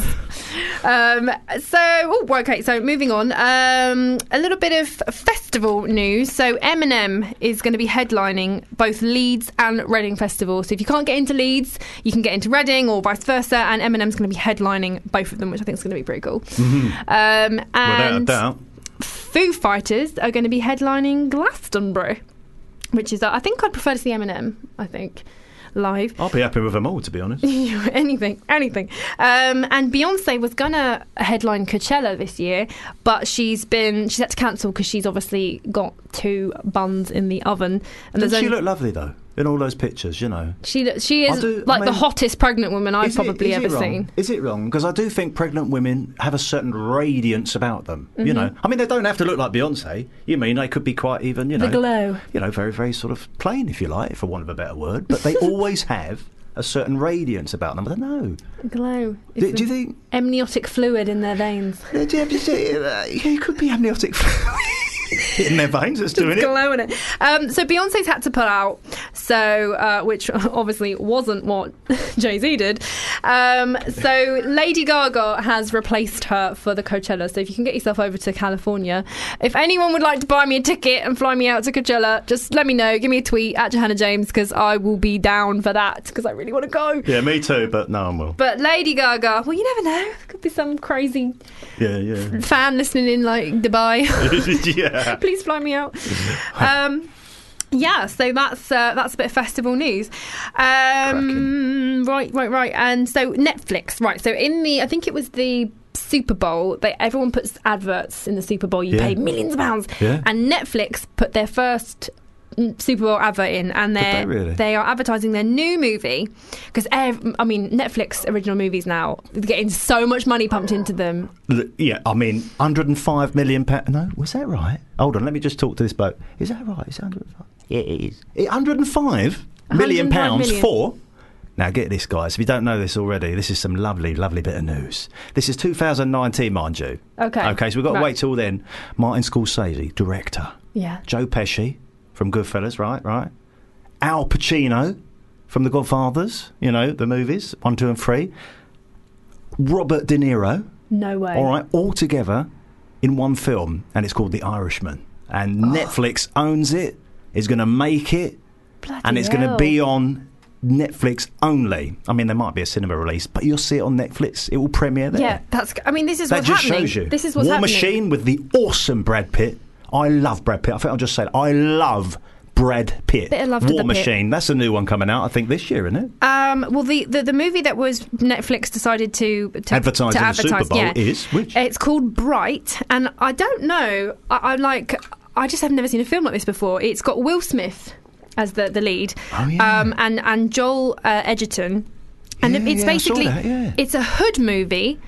So moving on. A little bit of festival news. So Eminem is going to be headlining both Leeds and Reading Festival. So if you can't get into Leeds, you can get into Reading or vice versa. And Eminem's going to be headlining both of them, which I think is going to be pretty cool. Mm-hmm. And without a doubt. Foo Fighters are going to be headlining Glastonbury, which is, I think I'd prefer to see Eminem, live. I'll be happy with them all, to be honest. anything. And Beyonce was gonna headline Coachella this year, but she's had to cancel because she's obviously got 2 buns in the oven. And Doesn't she look lovely though? In all those pictures, She is the hottest pregnant woman I've probably ever seen. Is it wrong? Because I do think pregnant women have a certain radiance about them. Mm-hmm. I mean, they don't have to look like Beyonce. They could be quite even. The glow. Very, very sort of plain, if you like, for want of a better word. But they always have a certain radiance about them. I don't know. Glow. Do you think amniotic fluid in their veins? It could be amniotic fluid. In their veins, it's doing it. Glowing it. So Beyonce's had to pull out, which obviously wasn't what Jay-Z did. So Lady Gaga has replaced her for the Coachella. So if you can get yourself over to California, if anyone would like to buy me a ticket and fly me out to Coachella, just let me know. Give me a tweet at Johanna James because I will be down for that because I really want to go. Yeah, me too, but no one will. But Lady Gaga, well, you never know. Could be some crazy fan listening in like Dubai. Yeah. Please fly me out. Yeah, so that's a bit of festival news. Right. And so Netflix, right? So I think it was the Super Bowl, everyone puts adverts in the Super Bowl. You pay millions of pounds, and Netflix put their first Super Bowl advert in, and they are advertising their new movie because Netflix original movies now are getting so much money pumped into them. Yeah, I mean, 105 million pounds. No, was that right? Hold on, let me just talk to this bloke. Is that right? Is it 105? Yeah, it is. 105 million pounds for. Now get this, guys. If you don't know this already, this is some lovely, lovely bit of news. This is 2019, mind you. Okay. So we've got to wait till then. Martin Scorsese, director. Yeah. Joe Pesci from Goodfellas, right. Al Pacino from The Godfathers, the movies, 1, 2 and 3. Robert De Niro. No way. All right, all together in one film, and it's called The Irishman. And Netflix owns it, is going to make it, and it's going to be on Netflix only. I mean, there might be a cinema release, but you'll see it on Netflix. It will premiere there. Yeah, this is that what's just happening. Shows you. This is what's War happening. Machine with the awesome Brad Pitt. I love Brad Pitt. I think I'll just say it. I love Brad Pitt. Bit of love to War the Pitt. Machine. That's a new one coming out, I think, this year, isn't it? Well, the movie that was Netflix decided to advertise in the Super Bowl is which? It's called Bright, and I don't know. I just have never seen a film like this before. It's got Will Smith as the lead, and Joel Edgerton, and it's basically it's a hood movie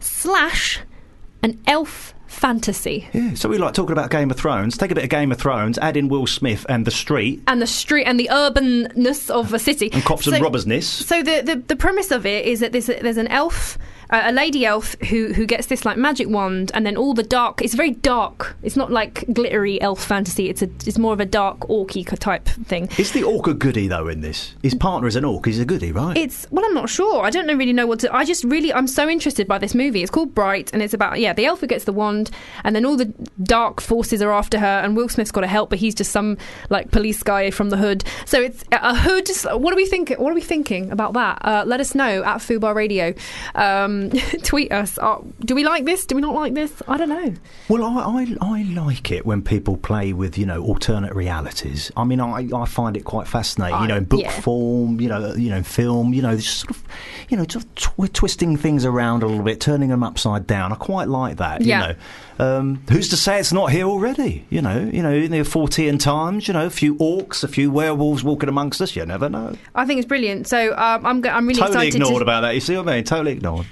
/ an elf fantasy. Yeah, so we like talking about Game of Thrones. Take a bit of Game of Thrones, add in Will Smith and the street and the urbanness of a city and cops and robbersness. So the premise of it is that there's an elf. A lady elf who gets this like magic wand, and then all the dark. It's very dark. It's not like glittery elf fantasy. It's more of a dark orky type thing. Is the orc a goodie though in this? His partner is an orc. He's a goodie, right? I'm not sure. I don't really know what to. I'm so interested by this movie. It's called Bright, and it's about the elf who gets the wand, and then all the dark forces are after her, and Will Smith's got to help, but he's just some like police guy from the hood. So it's a hood. What are we thinking? What are we thinking about that? Let us know at Fubar Radio. Tweet us. Do we like this? Do we not like this? I don't know. Well, I like it when people play with alternate realities. I mean, I find it quite fascinating. In book form, film. Just sort of we're twisting things around a little bit, turning them upside down. I quite like that. Yeah. Who's to say it's not here already? In the 14 times. A few orcs, a few werewolves walking amongst us. You never know. I think it's brilliant. So I'm really totally excited. Ignored about that. You see what I mean? Totally ignored.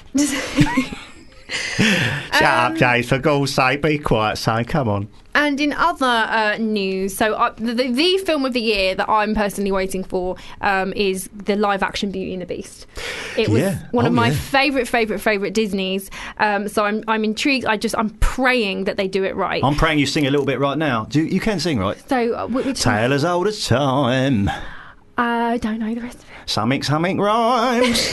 Shut up, James. For God's sake, be quiet, son. Come on. And in other news, so the film of the year that I'm personally waiting for is the live-action Beauty and the Beast. It was one of my favourite Disneys. So I'm intrigued. I'm praying that they do it right. I'm praying you sing a little bit right now. You can sing, right? So Tale as old as time. I don't know the rest of it. Something rhymes.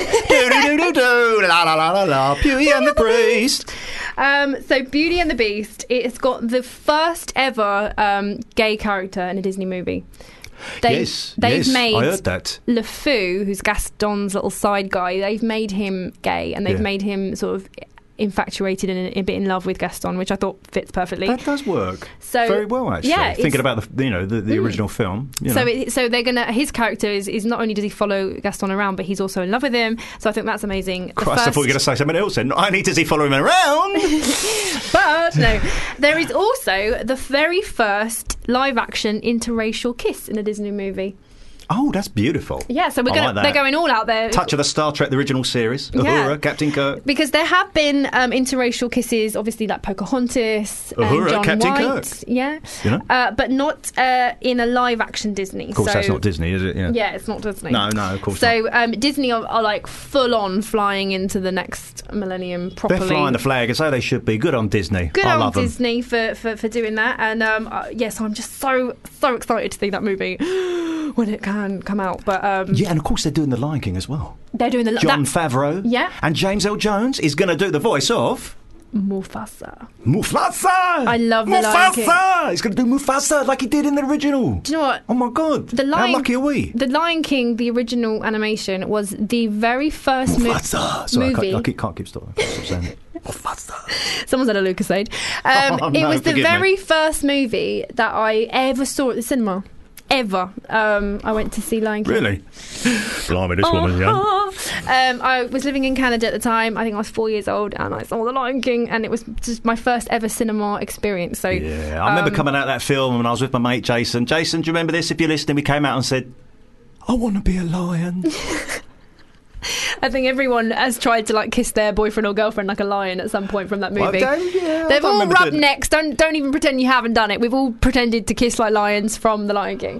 Do la la la la la. Beauty and the Beast. So Beauty and the Beast. It's got the first ever gay character in a Disney movie. They've made I heard that. LeFou, who's Gaston's little side guy. They've made him gay, and they've made him sort of infatuated and a bit in love with Gaston, which I thought fits perfectly. That does work. So very well, actually. Yeah, thinking about the original film. So they're gonna. His character is not only does he follow Gaston around, but he's also in love with him. So I think that's amazing. Christ, I thought you were going to say something else. Then not only does he follow him around, but no, there is also the very first live-action interracial kiss in a Disney movie. Oh, that's beautiful. Yeah, so they're going all out there. Touch of the Star Trek, the original series. Uhura, Captain Kirk. Because there have been interracial kisses, obviously, like Pocahontas Uhura, and John Captain White. Kirk. Yeah. But not in a live-action Disney. Of course, that's not Disney, is it? Yeah, it's not Disney. No, of course not. So Disney are like full-on flying into the next millennium properly. They're flying the flag, as they should be. Good on Disney. Good I on love Disney for doing that. And yes, I'm just so excited to see that movie when it can come out. But and of course they're doing The Lion King as well. They're doing Jon Favreau. Yeah. And James L. Jones is going to do the voice of Mufasa. I love The Lion King. Mufasa! He's going to do Mufasa like he did in the original. Do you know what? Oh my God. How lucky are we? The Lion King, the original animation, was the very first movie. Sorry, I can't keep stopping. Someone's had a Lucasade. It was the very first movie that I ever saw at the cinema. Ever. I went to see Lion King. Really? Blimey, this woman's young. I was living in Canada at the time. I think I was 4 years old, and I saw The Lion King, and it was just my first ever cinema experience. So yeah, I remember coming out of that film and I was with my mate Jason. Jason, do you remember this? If you're listening, we came out and said, I want to be a lion. I think everyone has tried to like kiss their boyfriend or girlfriend like a lion at some point from that movie. They've all rubbed necks. Don't even pretend you haven't done it. We've all pretended to kiss like lions from The Lion King.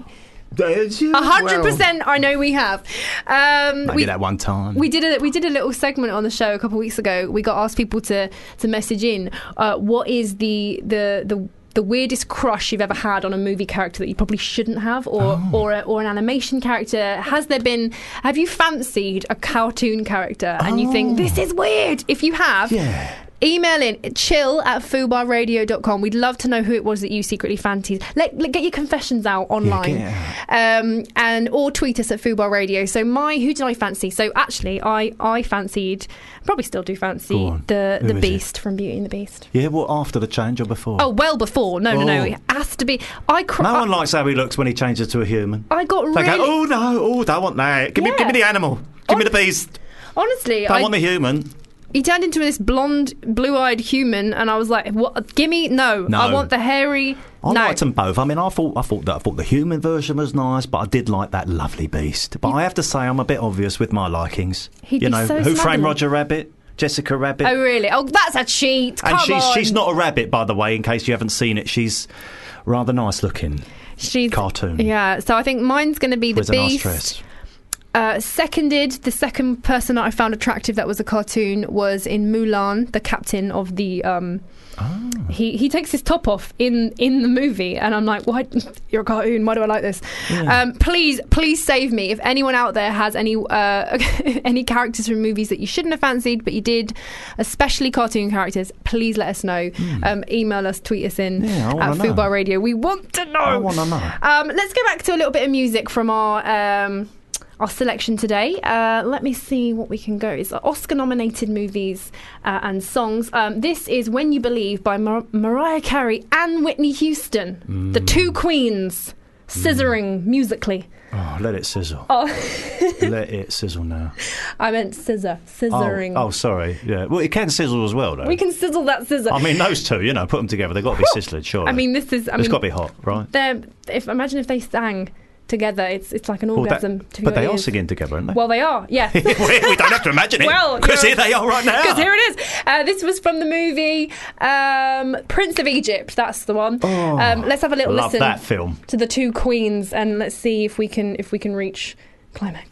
100%. I know we have. Maybe that one time we did a little segment on the show a couple of weeks ago. We got asked people to message in what is the weirdest crush you've ever had on a movie character that you probably shouldn't have, or an animation character. Have you fancied a cartoon character and you think this is weird? If you have, email in chill@fubarradio.com. We'd love to know who it was that you secretly fancied. Get your confessions out online, and or tweet us at Fubar Radio. So who did I fancy? So actually, I fancied, probably still do fancy the Beast from Beauty and the Beast. Yeah, well, after the change or before? Oh, well before. No. It has to be. No one likes how he looks when he changes to a human. I got really. They go, don't want that. Give me the animal. Give me the beast. Honestly, I want the human. He turned into this blonde, blue-eyed human, and I was like, "What? Give me no! I want the hairy." I liked them both. I mean, I thought the human version was nice, but I did like that lovely beast. But I have to say, I'm a bit obvious with my likings. Who Framed Roger Rabbit? Jessica Rabbit. Oh, really? Oh, that's a cheat. Come on. She's not a rabbit, by the way. In case you haven't seen it, she's rather nice looking. She's cartoon. Yeah. So I think mine's going to be the Beast. Nice seconded, the second person that I found attractive that was a cartoon was in Mulan, the captain of the he takes his top off in the movie, and I'm like, why? You're a cartoon, why do I like this? Please save me if anyone out there has any any characters from movies that you shouldn't have fancied but you did, especially cartoon characters. Please let us know. Email us, tweet us in at Fubar Radio. We want to know. I want to know. Let's go back to a little bit of music from our selection today. Let me see what we can go. It's Oscar-nominated movies and songs. This is When You Believe by Mariah Carey and Whitney Houston. The two queens scissoring musically. Oh, let it sizzle. Let it sizzle now. I meant scissoring. Oh, sorry. Yeah. Well, it can sizzle as well, though. We can sizzle that scissor. I mean, those two, put them together. They've got to be sizzling, surely. I mean, it's got to be hot, right? Imagine if they sang together, it's like an orgasm. But they are singing together, aren't they? Well, they are, yeah. we don't have to imagine it. Well, because here they are right now. Because here it is. This was from the movie Prince of Egypt. That's the one. Let's have a little listen. Love that film. To the two queens, and let's see if we can reach climax.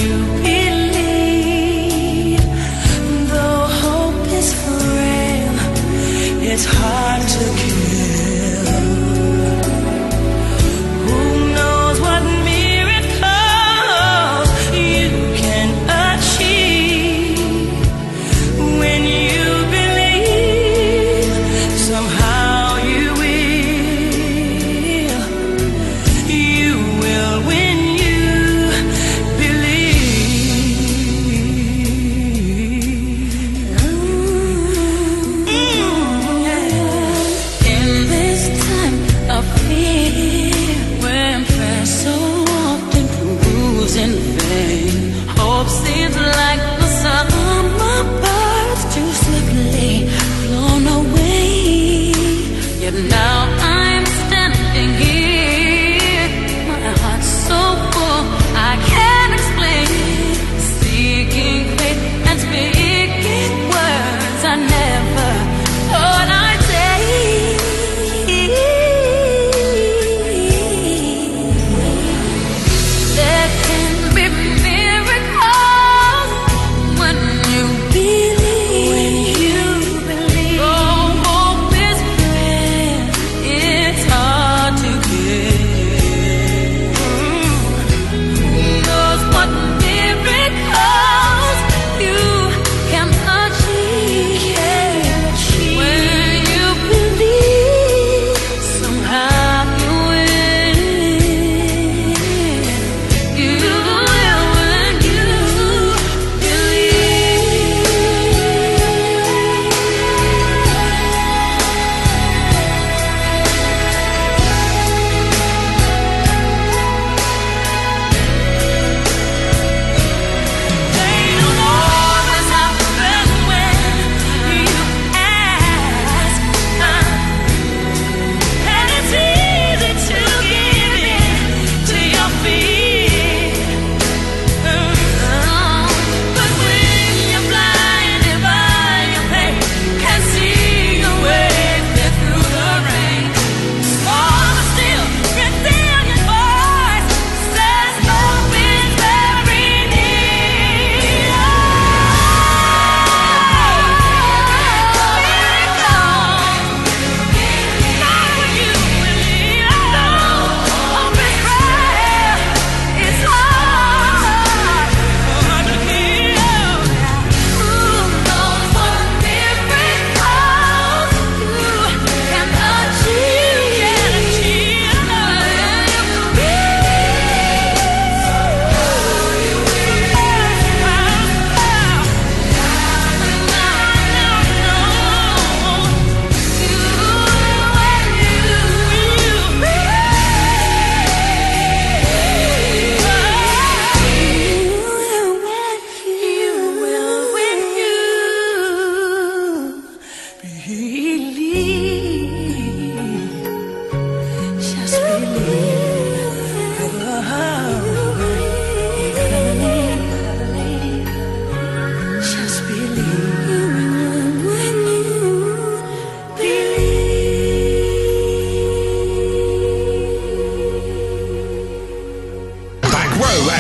Though hope is frail,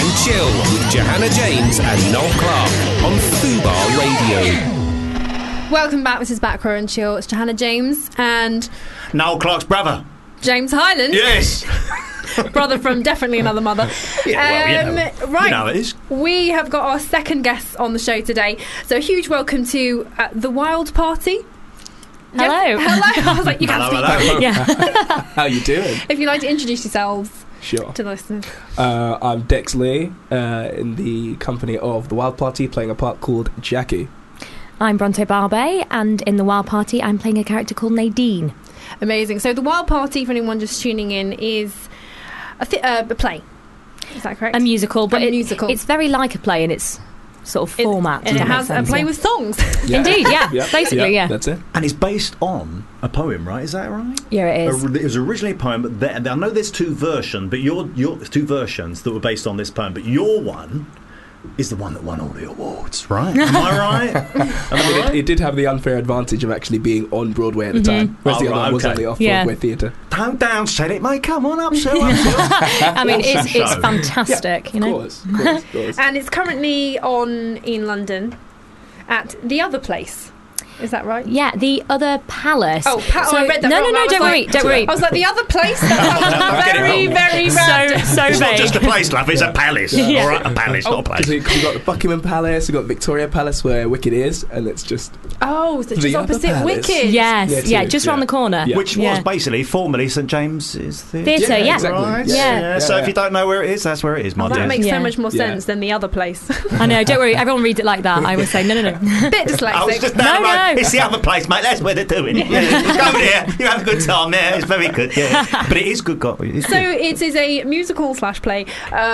and Chill with Johanna James and Noel Clark on Fubar Radio. Welcome back. This is Back Row and Chill. It's Johanna James and Noel Clark's brother. James Hyland. Yes. Brother from definitely another mother. Yeah, well, right. You know it is. We have got our second guest on the show today. So a huge welcome to The Wild Party. Hello. Yes. Hello. I was like, you can't speak. Hello. Yeah. How you doing? If you'd like to introduce yourselves Sure. to the listeners. I'm Dex Lee in the company of The Wild Party, playing a part called Jackie. I'm Bronte Barbe, and in The Wild Party, I'm playing a character called Nadine. Amazing. So The Wild Party, for anyone just tuning in, is a play. Is that correct? A musical, but musical. It's very like a play in its sort of format. And it does that has make a sense? play Yeah. with songs. Yeah. Indeed, yeah. Basically, yeah. That's it. And it's based on a poem, right? Is that right? Yeah, it is. It was originally a poem, but I know there's two versions, but your two versions that were based on this poem, but your one is the one that won all the awards, right? Am I right? Am I right? It did have the unfair advantage of actually being on Broadway at the time, whereas the other one was on the off-Broadway theatre. Don't downset it, mate. Come on up, Sue. I mean, it's fantastic, you know. Of course. And it's currently on in London at The Other Place. Is that right? Yeah, The Other Palace. Oh, I read that No, wrong. no, I was don't like- worry. I was like, The Other Place? That sounds very, very random. So It's not vague. just a place, love. It's a palace. Yeah. All right, a palace, not a place. Because we've got the Buckingham Palace, we've got Victoria Palace where Wicked is, and it's just... Oh, so it's The just Other opposite Palace. Wicked. Yes, Yeah, just yeah. round the corner. Yeah. Which was basically formerly St James's Theatre, yeah. Exactly. Right? Yeah. So if you don't know where it is, that's where it is, my That dear. makes so Yeah. much more Yeah. sense than The Other Place. I know, don't worry. Everyone reads it like that. I would say, no. Bit dyslexic. I was just No, down the road. no. It's the other place, mate. That's where they're doing it. Yeah, just go there. You have a good time there. It's very good. Yeah, but it is good. It's So good. it is a musical / play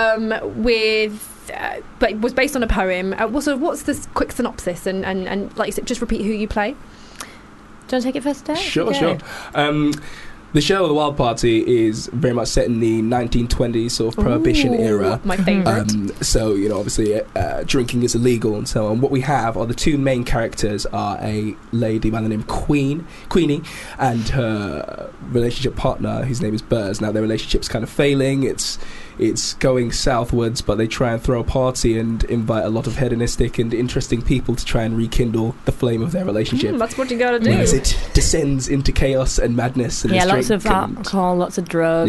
with, but it was based on a poem. What's the quick synopsis and like you said, just repeat who you play? Do you want to take it first, Dave? Sure. The show, The Wild Party, is very much set in the 1920s sort of Prohibition era. My favourite. So, obviously, drinking is illegal and so on. What we have are the two main characters are a lady by the name Queenie, and her relationship partner, whose name is Burrs. Now, their relationship's kind of failing. It's going southwards, but they try and throw a party and invite a lot of hedonistic and interesting people to try and rekindle the flame of their relationship. That's what you gotta do. Whereas it descends into chaos and madness. And Yeah, there's lots of drink and- alcohol, lots of drugs.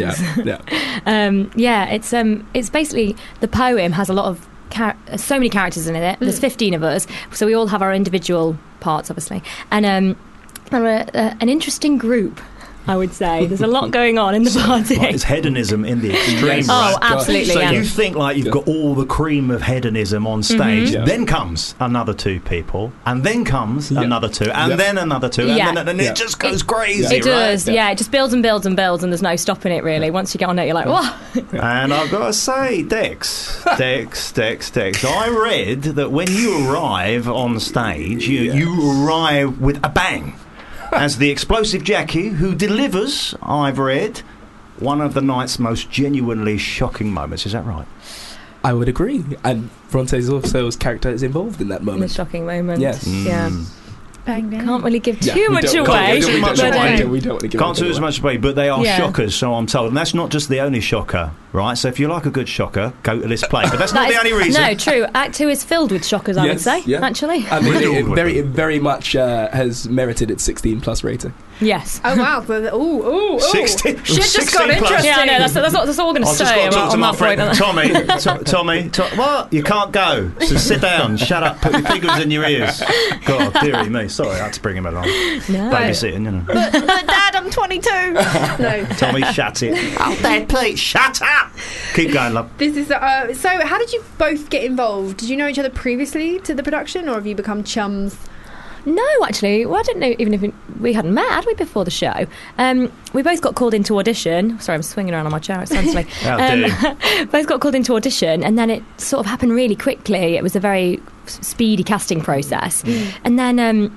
Yeah. It's basically the poem has a lot of so many characters in it. There's 15 of us, so we all have our individual parts, obviously, and we're an interesting group. I would say there's a lot going on in the party. Right, it's hedonism in the extreme. Oh, right? absolutely. So yeah. you think like you've got all the cream of hedonism on stage, Yeah. then comes another two people, and then comes another two, and then another two, Yeah. and then it just goes crazy. It does, right? yeah. It just builds and builds and builds, and there's no stopping it really. Once you get on it, you're like, whoa. And I've got to say, Dex, I read that when you arrive on stage, you arrive with a bang. As the explosive Jackie, who delivers, I've read, one of the night's most genuinely shocking moments. Is that right? I would agree. And Bronte's also character is involved in that In a moment. shocking moment. Yes. Yeah. Bang, bang. Can't really give too we much don't- away. we don't want to give Can't do anything as away. much away, but they are Yeah. shockers, so I'm told. And that's not just the only shocker, right? So if you like a good shocker, go to this play. But that's not That the is- only reason. No, true. Act 2 is filled with shockers, I would Yes, say, yeah. actually. And Really? it very much has merited its 16+ rating. Yes. Oh wow! Ooh. 16 Shit just 16 got plus. interesting. Yeah, I know. That's all we're going to I've just say got to talk to on my that friend point. Tommy. What? You can't go. So sit down. Shut up. Put your fingers in your ears. God, dearie me. Sorry, I had to bring him along. No. Babysitting, you know. But Dad, I'm 22. No. Tommy, shut it. Oh, Dad, please, shut up. Keep going, love. This is so. How did you both get involved? Did you know each other previously to the production, or have you become chums? No, actually. Well, I don't know even if we hadn't met, had we, before the show? We both got called into audition. Sorry, I'm swinging around on my chair. It sounds like. How dare you. Both got called into audition, and then it sort of happened really quickly. It was a very speedy casting process. And then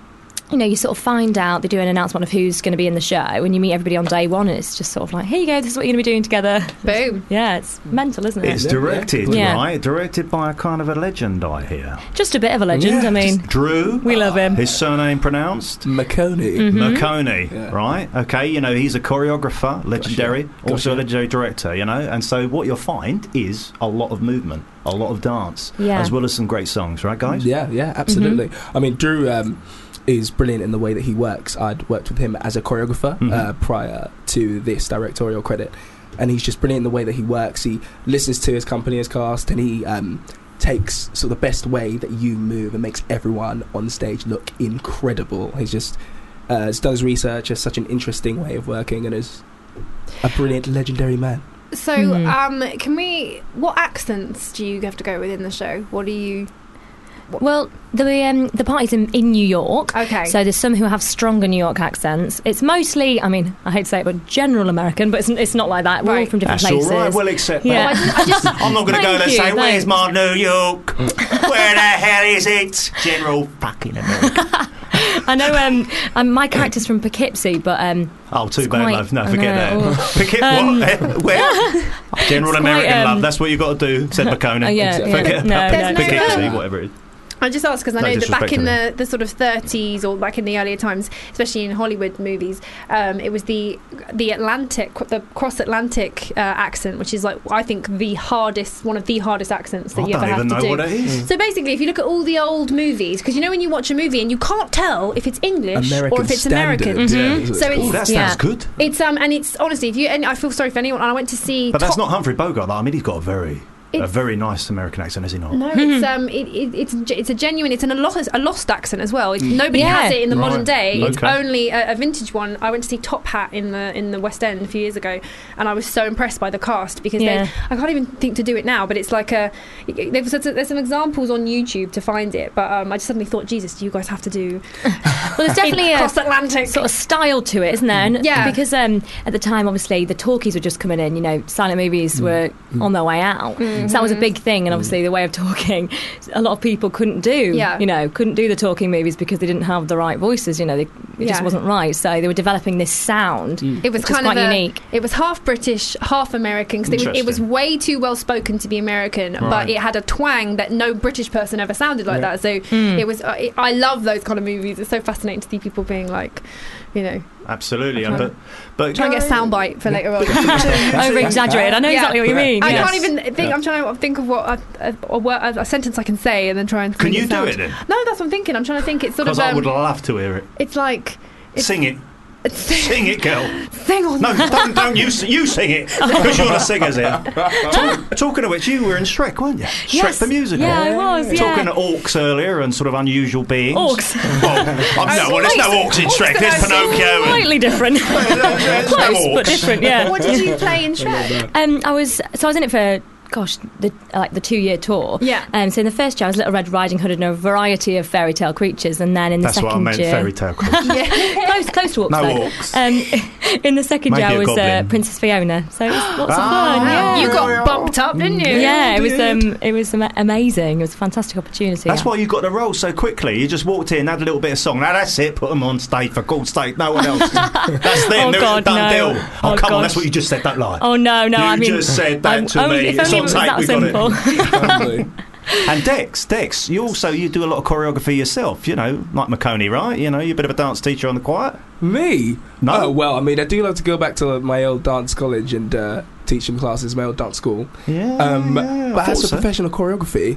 you sort of find out, they do an announcement of who's going to be in the show, and you meet everybody on day one, and it's just sort of like, here you go, this is what you're going to be doing together. Boom. Yeah, it's mental, isn't it? It's directed, Yeah. right? Directed by a kind of a legend, I hear. Just a bit of a legend, I mean. Drew. We love him. His surname pronounced? McConey. McConey, right? Okay, he's a choreographer, legendary, also a legendary director, and so what you'll find is a lot of movement, a lot of dance, as well as some great songs, right, guys? Yeah, absolutely. I mean, Drew is brilliant in the way that he works. I'd worked with him as a choreographer prior to this directorial credit, and he's just brilliant in the way that he works. He listens to his company, his cast, and he takes sort of the best way that you move and makes everyone on stage look incredible. He's just has done his research, has such an interesting way of working, and is a brilliant, legendary man. So, what accents do you have to go with in the show? What do you... Well, the party's in New York. Okay. So there's some who have stronger New York accents. It's mostly, I mean, I hate to say it, but general American, but it's not like that. We're all from different places. All right, we'll accept Yeah. that. I'm not going to go there and say, Thanks. where's my New York? Where the hell is it? General fucking America. I know my character's from Poughkeepsie, but... too bad, love. No, forget that. Oh. What? Where? General American love. That's what you got to do, said McConey. Forget about Poughkeepsie, whatever it is. I just asked because I No know that back in disrespect the sort of 30s or back in the earlier times, especially in Hollywood movies, it was the cross Atlantic accent, which is like I think one of the hardest accents that you ever have to do. I don't even know what it is. So basically, if you look at all the old movies, because when you watch a movie and you can't tell if it's English or if it's American, so it's that sounds good. It's and it's honestly, I feel sorry for anyone. And I went to see, But that's not Humphrey Bogart. I mean, he's got a very nice American accent, is he not? No, it's a genuine. It's a lost accent as well. Nobody has it in the modern day. It's only a vintage one. I went to see Top Hat in the West End a few years ago, and I was so impressed by the cast because I can't even think to do it now. But it's like there's some examples on YouTube to find it. But I just suddenly thought, Jesus, do you guys have to do? Well, there's definitely a cross-Atlantic sort of style to it, isn't there? And yeah, because at the time, obviously, the talkies were just coming in. Silent movies were on their way out. So that was a big thing, and obviously the way of talking, a lot of people couldn't do the talking movies because they didn't have the right voices. It just wasn't right. So they were developing this sound. It was kind of quite unique. It was half British, half American. Because it was way too well spoken to be American, but it had a twang that no British person ever sounded like that. So it was. I love those kind of movies. It's so fascinating to see people being like, Absolutely, but try and get a soundbite for later on. Over exaggerated. I know exactly what you mean. I can't even think. I'm trying to think of what a sentence I can say and then try and. Can you do it then? No, that's what I'm thinking. I'm trying to think. It's sort of. Because I would love to hear it. It's like. Sing it. Sing it, girl. Sing on. No, don't you sing it because you're the singers here. Talking of which, you were in Shrek, weren't you? Shrek the musical. Yeah, I was. Talking to orcs earlier and sort of unusual beings. Orcs. Well, there's no orcs in Shrek. There's Pinocchio. Slightly different. Close, but different. Yeah. What did you play in Shrek? I was in it for. The 2-year tour. Yeah. So in the first year, I was Little Red Riding Hood and a variety of fairy tale creatures, and then in the second year, that's what I meant, fairy tale creatures. close to orcs. No though. orcs. In the second year, I was goblin. Princess Fiona. So it was lots of fun. Yeah. You got bumped up, didn't you? Yeah, it was amazing. It was a fantastic opportunity. That's why you got the role so quickly. You just walked in, had a little bit of song. Now that's it. Put them on stage for God's sake. No one else. That's them. Done deal. Oh, come on. That's what you just said. Don't lie. Oh no. You just said that to me. If only it was that simple. And Dex, you do a lot of choreography yourself, like McConey, right? You're a bit of a dance teacher on the quiet. Me? No. Oh, well, I mean, I do love to go back to my old dance college and teach some classes, my old dance school. But as for professional choreography,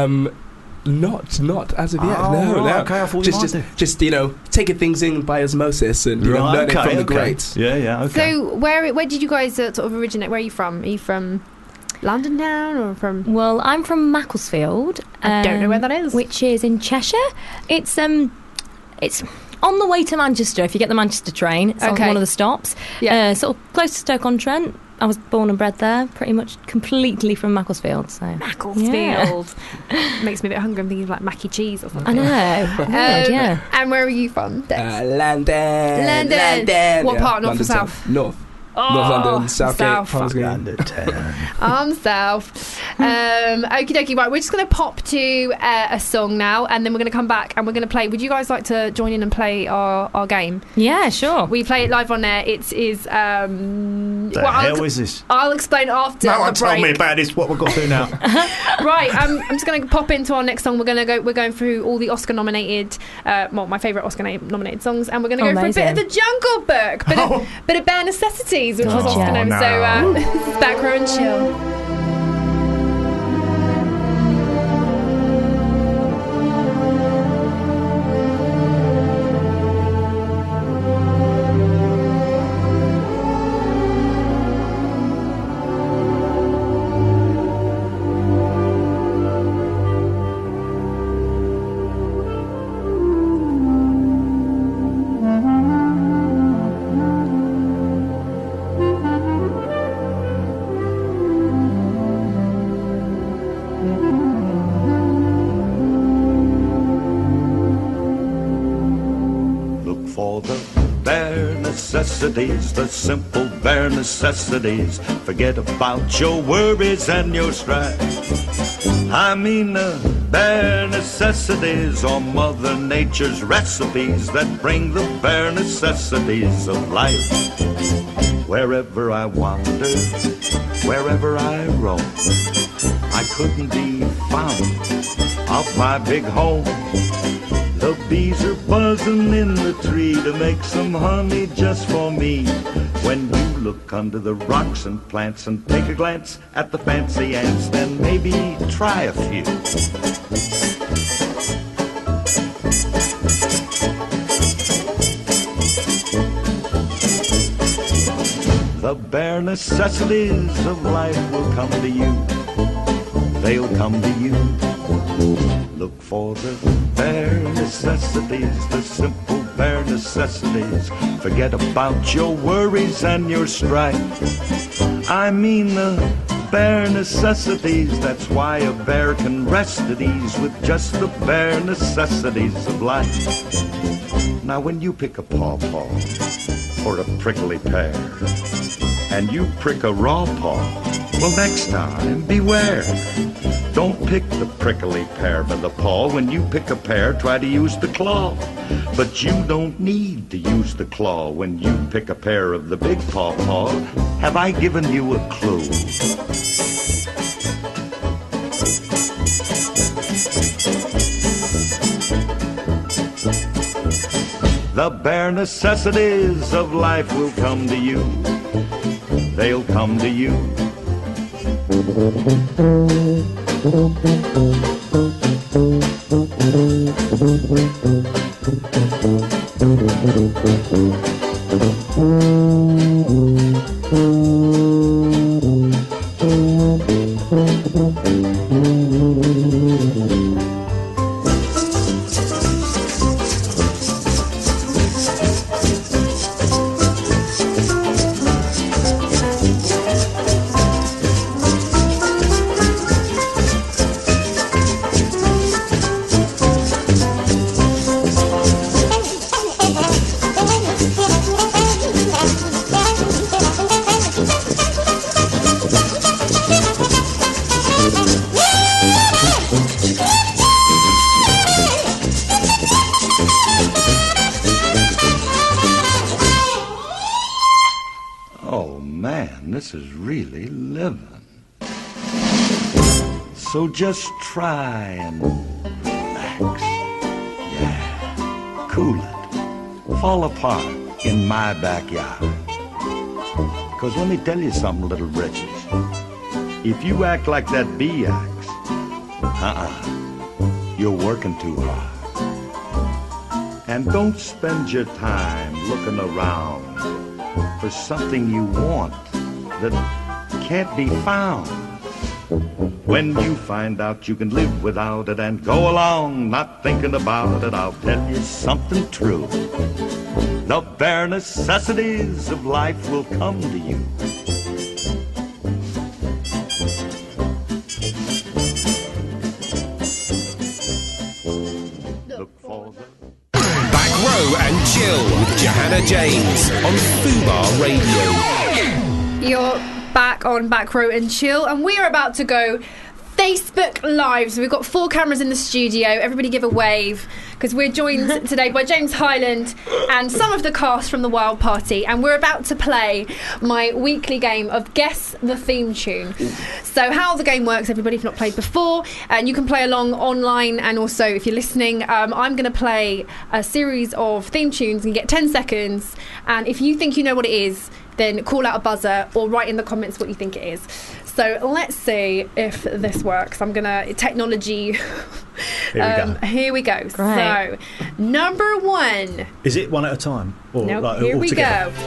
not as of yet. No. Okay, I thought just taking things in by osmosis and learning from the greats. Yeah, okay. So where did you guys sort of originate? Where are you from? Are you from London Town or from? Well, I'm from Macclesfield. I don't know where that is. Which is in Cheshire. It's on the way to Manchester. If you get the Manchester train, it's on one of the stops. Yeah. Sort of close to Stoke-on-Trent. I was born and bred there, pretty much completely from Macclesfield. So Macclesfield makes me a bit hungry. I'm thinking of like mac and cheese or something. I know. And where are you from, Dex? London. What part? North or south? North. North London, Southgate, South. Under 10. I'm South. Okie dokie, right, we're just going to pop to a song now, and then we're going to come back and we're going to play. Would you guys like to join in and play our game? Yeah, sure. We play it live on air. It is... The hell is this? I'll explain after No the one told break. me about this. What we've got to do now? Right, I'm just going to pop into our next song. We're going through all the Oscar-nominated, my favourite Oscar-nominated songs, and we're going to go for a bit of the Jungle Book, bit of Bare Necessities, which was Oscar-nominated. no. So, this is Back Row and Chill. Necessities, the simple bare necessities. Forget about your worries and your strife. I mean the bare necessities are Mother Nature's recipes that bring the bare necessities of life. Wherever I wander, wherever I roam, I couldn't be found off my big home. The bees are buzzing in the tree to make some honey just for me. When you look under the rocks and plants and take a glance at the fancy ants, then maybe try a few. The bare necessities of life will come to you. They'll come to you. Look for the bare necessities, the simple bare necessities. Forget about your worries and your strife. I mean the bare necessities. That's why a bear can rest at ease with just the bare necessities of life. Now when you pick a pawpaw or a prickly pear and you prick a raw paw, well, next time beware. Don't pick the prickly pear by the paw. When you pick a pear, try to use the claw. But you don't need to use the claw when you pick a pear of the big pawpaw. Have I given you a clue? The bare necessities of life will come to you. They'll come to you. This is really living. So just try and relax. Yeah, cool it. Fall apart in my backyard. Because let me tell you something, little britches. If you act like that bee acts, you're working too hard. And don't spend your time looking around for something you want that can't be found. When you find out you can live without it and go along not thinking about it, I'll tell you something true. The bare necessities of life will come to you. Look for the Back Row and Chill with Johanna James on Fubar Radio. You're back on Back Row and Chill, and we are about to go Facebook Live. So we've got 4 cameras in the studio. Everybody give a wave, because we're joined today by James Hyland and some of the cast from the Wild Party, and we're about to play my weekly game of Guess the Theme Tune. So how the game works, everybody, if you've not played before, and you can play along online, and also if you're listening, I'm going to play a series of theme tunes and you get 10 seconds, and if you think you know what it is, then call out a buzzer or write in the comments what you think it is. So let's see if this works. I'm gonna technology. Here we go. Great. So number 1. Is it one at a time? Or Nope, like, here all we together? go.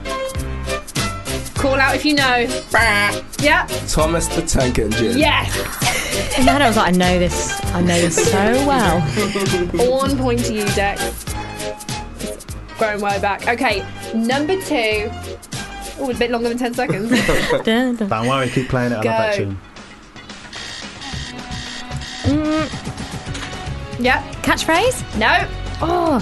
Call out if you know. Yeah. Thomas the Tank Engine. Yes. And I was like, I know this so well. 1 point to you, Dex. Going way back. Okay, number 2. Oh, a bit longer than 10 seconds. Don't worry, keep playing it. I love that tune. Yeah. Catchphrase? No. Oh.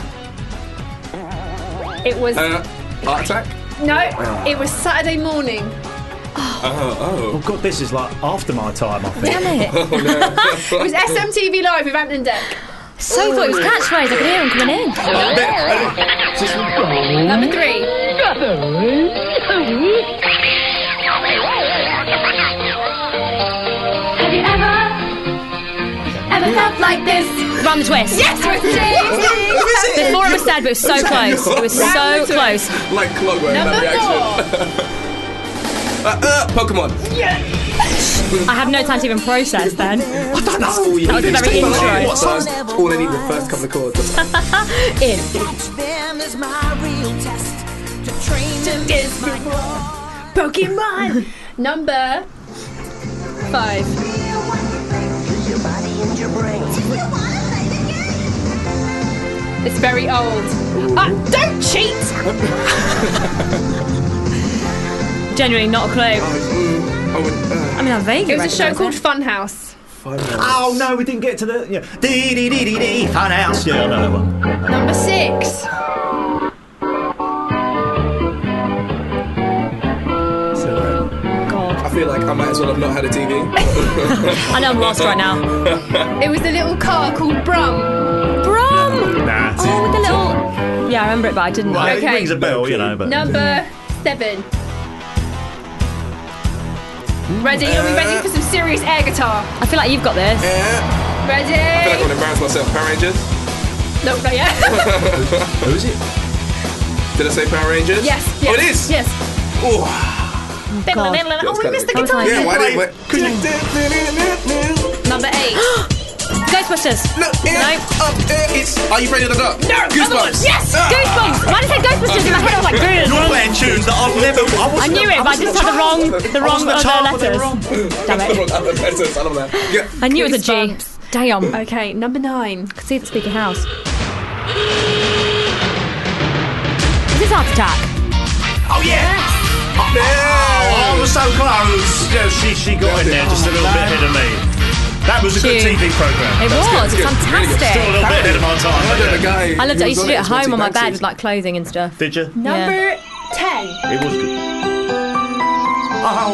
It was. Heart Attack? No, it was Saturday morning. Oh God, this is like after my time, I think. Damn it. Oh, no. It was SMTV Live with Ant and Deck. So thought it was catchphrase. I could hear him coming in. Number 3. Have you ever felt like this? Run the twist. Yes, with James. Before it was said, but it was so close. It was so close. Like clockwork, that reaction. Pokemon. Yeah. I had no time to even process then. I don't know. That was a very intro. What songs? All I need the first couple of chords. In. Pokemon. Number 5. It's very old. Don't cheat! Genuinely not a clue. I mean, I vaguely. It was a show called recognise Funhouse. Oh no, we didn't get to the dee dee dee dee dee Funhouse. Yeah, I know that one. Number 6. God. I feel like I might as well have not had a TV. I know I'm lost right now. It was a little car called Brum. Brum! Nah. Oh, with the little. Yeah, I remember it, but I didn't know. Well, Okay. It rings a bell, you know. But Number 7. Ready? Are we ready for some serious air guitar? I feel like you've got this. Ready? I feel like I'm gonna embarrass myself. Power Rangers? No, not yet. Who is it? Did I say Power Rangers? Yes. Oh, it is? Yes. Oh. Oh, we missed the guitar. Yeah, why didn't we? Number 8. Ghostbusters. No. It's Are You Afraid of the Dark? No. Goosebumps. Yes. Goosebumps. Why did I say Ghostbusters in my head? I was like, You're Goosebumps. playing tunes that I've never. I knew it, but I just had the wrong other letters. Damn it. Other letters. I love that. Yeah. I knew it was a G. Goosebumps. Damn. Okay, number 9. Could see the speaking house. Is this Heart Attack? Oh yeah. Oh, I was so close. Yeah, she got in there just a little bit ahead of me. That was a good TV program. It was. It's fantastic. Still a little bit ahead of my time. I loved it. I used to do it at home on my bed with like clothing and stuff. Did you? Number 10. It was good. Oh.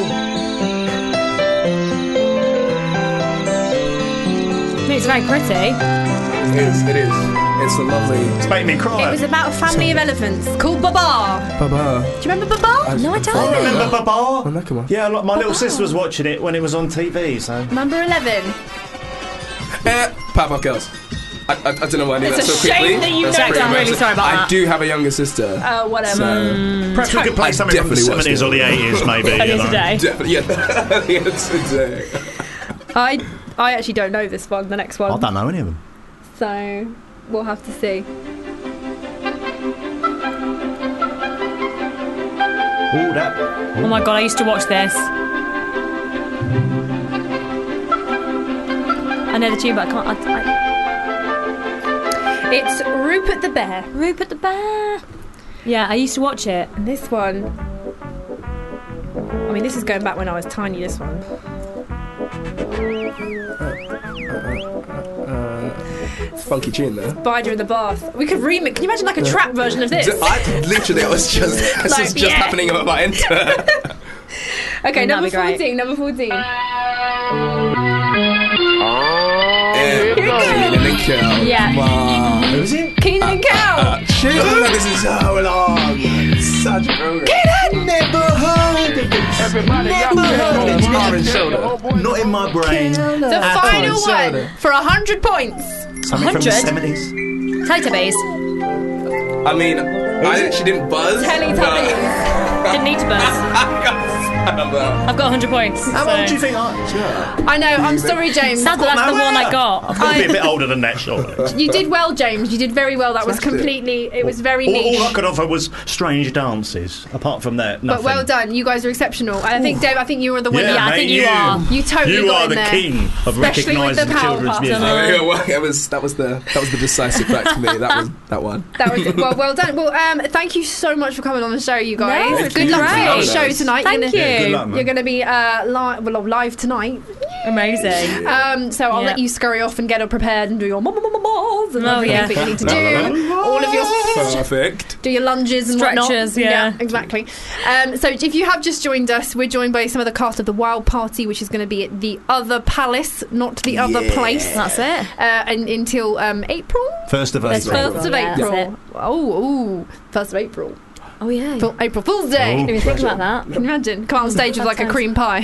It's very pretty. It is. It's a lovely. It's making me cry. It was about a family of elephants called Babar. Baba. Do you remember Babar? No, I don't. Remember Babar? Oh, no, come on. Yeah, my little sister was watching it when it was on TV. So Number 11. Powerpuff Girls. I don't know why I knew It's that a so quickly. shame that you That's know pretty that. I'm really embarrassing. sorry about I that. do have a younger sister. Oh, whatever. perhaps we could play something from the definitely 70s or the 80s, maybe. Earlier today. Definitely, yeah. Today. I actually don't know this one, the next one. I don't know any of them. So, we'll have to see. Oh, that. Oh my god, I used to watch this. I know the tune, but I can't. It's Rupert the Bear. Rupert the Bear. Yeah, I used to watch it. And this one. I mean, this is going back when I was tiny, this one. Funky tune there. Spider in the Bath. We could remix. Can you imagine like a trap version of this? Literally, it was just happening on my enter. Okay, That'd be great. number 14. Keenan and Kel. Yeah. Come on. Who's it? Keenan and Kel. This is so long. Such a program. Keenan! Never heard of this. Everybody, Never heard of this. Not in my brain. The final one for 100 points. Something from the 100? 70s. Teletubbies. I mean, she didn't buzz. Teletubbies. Didn't need to buzz. I've got 100 points. How old do you think I know, I'm sorry, James. Sad that that's the one I got. I've got to be a bit older than that, surely. You did well, James. You did very well. That was completely... It was very niche. All I could offer was strange dances. Apart from that, nothing. But well done. You guys are exceptional. And I think, Dave, I think you were the winner. Yeah, I think you are. You totally got in there. You are the king of Especially with the recognising children's music. That was the decisive fact for me. That one. That was it. Well done. Well, thank you so much for coming on the show, you guys. No, good luck for your show tonight. Thank you. Yeah, good luck, man. You're going to be live tonight. Amazing. So I'll let you scurry off and get all prepared and do your balls and everything that you need to do. All of your perfect. Do your lunges and stretches. Whatnot. Yeah, exactly. So if you have just joined us, we're joined by some of the cast of the Wild Party, which is going to be at the Other Palace, not the Other Place. That's it. And until April. 1st of April. 1st of April. Oh, 1st of April. Oh yeah, April Fool's Day. Didn't even think about that. Can you imagine? Come on stage with like a cream pie.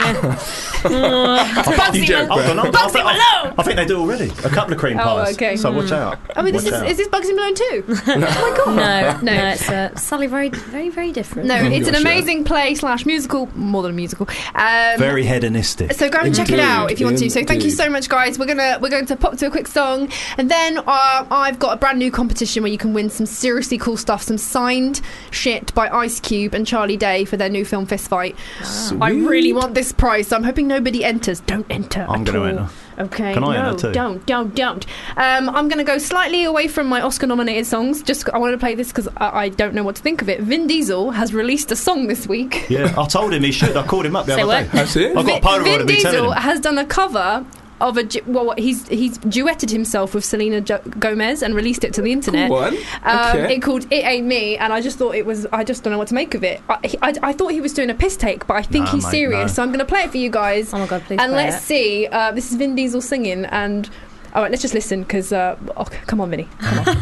Bugsy Malone. I think they do already. A couple of cream pies. Okay. So watch out. I mean, is this Bugsy Malone too? Oh my god. No, it's sadly very, very, very different. No, it's an amazing play / musical, more than a musical. Very hedonistic. So go and check it out if you want to. So thank you so much, guys. We're going to pop to a quick song, and then I've got a brand new competition where you can win some seriously cool stuff, some signed shit by Ice Cube and Charlie Day for their new film Fist Fight. I really want this prize, so I'm hoping nobody enters. Don't enter. I'm going to enter. Okay. Can I enter too? Don't. I'm going to go slightly away from my Oscar-nominated songs. I wanted to play this because I don't know what to think of it. Vin Diesel has released a song this week. Yeah, I told him he should. I called him up the other day. That's it. I've got a Polaroid of me telling Diesel him. has done a cover of he's duetted himself with Selena Gomez and released it to the internet. Cool one. Okay. It called It Ain't Me, and I just thought I just don't know what to make of it. I thought he was doing a piss take, but I think he's serious. So I'm going to play it for you guys. Oh my god, please! And play let's see. This is Vin Diesel singing, and all right, let's just listen because. Come on, Vinny. Come on.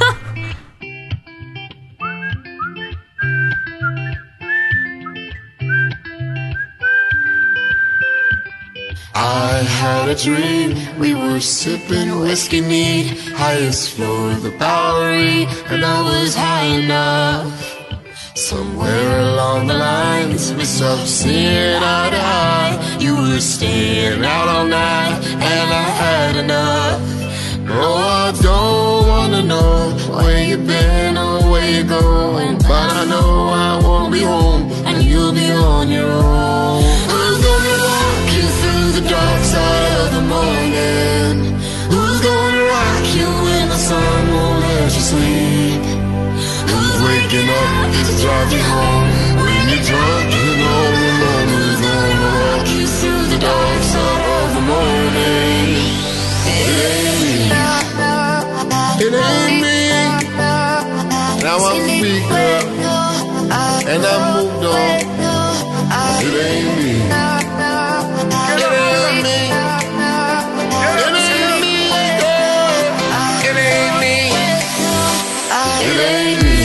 I had a dream, we were sipping whiskey neat, highest floor of the Bowery, and I was high enough. Somewhere along the lines, we stopped seeing eye to eye. You were staying out all night, and I had enough. No, I don't wanna know where you've been or where you're going, but I know I won't be home, and you'll be on your own. Who's gonna walk you through the dark side of the morning? Who's gonna rock you when the sun won't let you sleep? Who's waking up to drive you home when you're drunk and all alone? Who's gonna walk you through the dark side of the morning? It ain't me. It ain't me. Now I'm weak up and I moved on. It ain't me. It ain't me. It ain't me. It ain't me. It ain't me.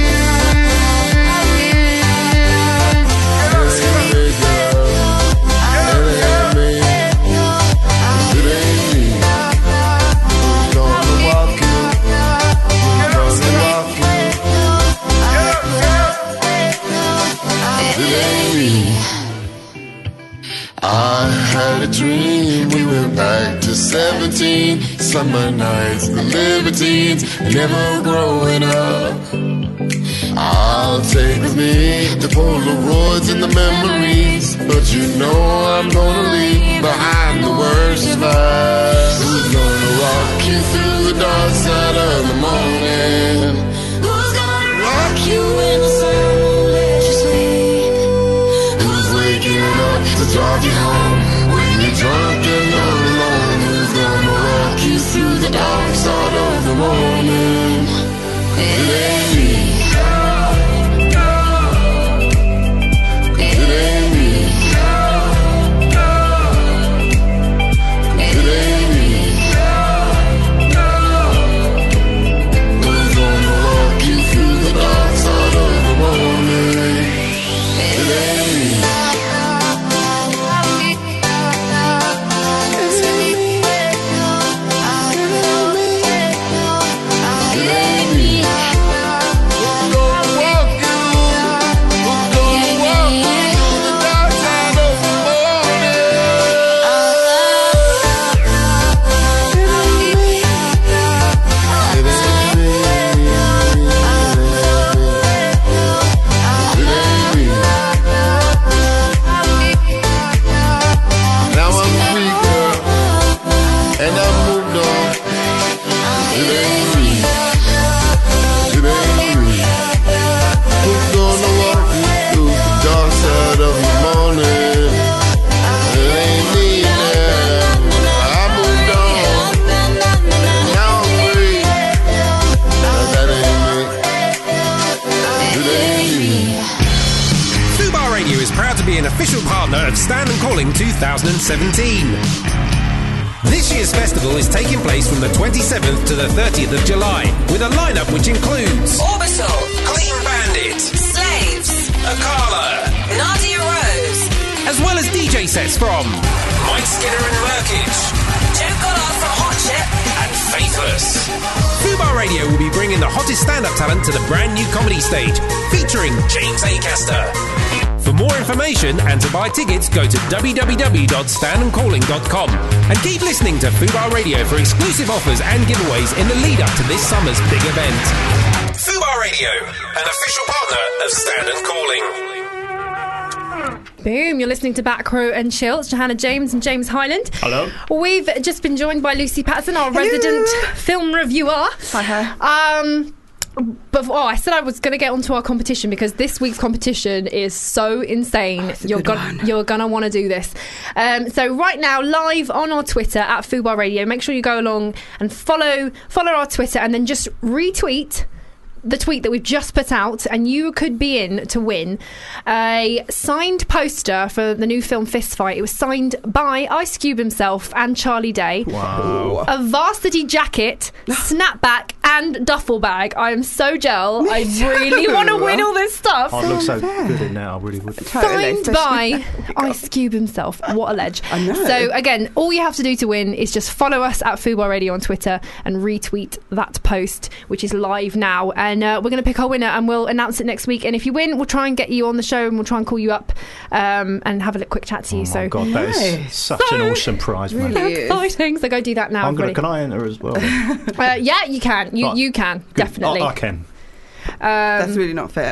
I had a dream, we went back to 17, summer nights, the libertines, never growing up. I'll take with me the Polaroids and the memories, but you know I'm gonna leave behind the worst of us. Who's gonna rock you through the dark side of the morning? Who's gonna rock you when the sun won't let you sleep? Who's waking up to drive you home when you're drunk and all alone? Who's gonna walk you through the dark side of the morning? It ain't me. It ain't me. moved on. It ain't me. It ain't me. Who's gonna walk me through the dark side of the morning? It ain't me now. I moved on. Now I'm free. That ain't me. It ain't me. Fubar Radio is proud to be an official partner of Stand and Calling 2017. This year's festival is taking place from the 27th to the 30th of July, with a lineup which includes Orbital, Clean Bandit, Slaves, Akala, Nadia Rose, as well as DJ sets from Mike Skinner and Merkage, Joe Goddard from Hot Chip, and Faithless. Fubar Radio will be bringing the hottest stand-up talent to the brand new comedy stage, featuring James Acaster. For more information and to buy tickets, go to www.standandcalling.com and keep listening to Fubar Radio for exclusive offers and giveaways in the lead-up to this summer's big event. Fubar Radio, an official partner of Stand and Calling. Boom, you're listening to Back Row and Chill. It's Johanna James and James Hyland. Hello. We've just been joined by Lucy Patterson, our resident film reviewer. Hi. But I said I was going to get onto our competition because this week's competition is so insane. You're gonna want to do this. So right now, live on our Twitter at Fubar Radio. Make sure you go along and follow our Twitter, and then just retweet the tweet that we've just put out, and you could be in to win a signed poster for the new film Fist Fight. It was signed by Ice Cube himself and Charlie Day. Wow. A varsity jacket, snapback, and duffel bag. I am so gel. I really want to win all this stuff. I'd look so good in there, I really would. Signed by Ice Cube himself. What a ledge. I know. So again, all you have to do to win is just follow us at Fubar Radio on Twitter and retweet that post, which is live now. And we're going to pick our winner and we'll announce it next week. And if you win, we'll try and get you on the show and we'll try and call you up and have a quick chat to you. Oh my God, that is such an awesome prize, man. Really exciting. So go do that now. Can I enter as well? Yeah, you can. You can, Good. definitely. I can. That's really not fair.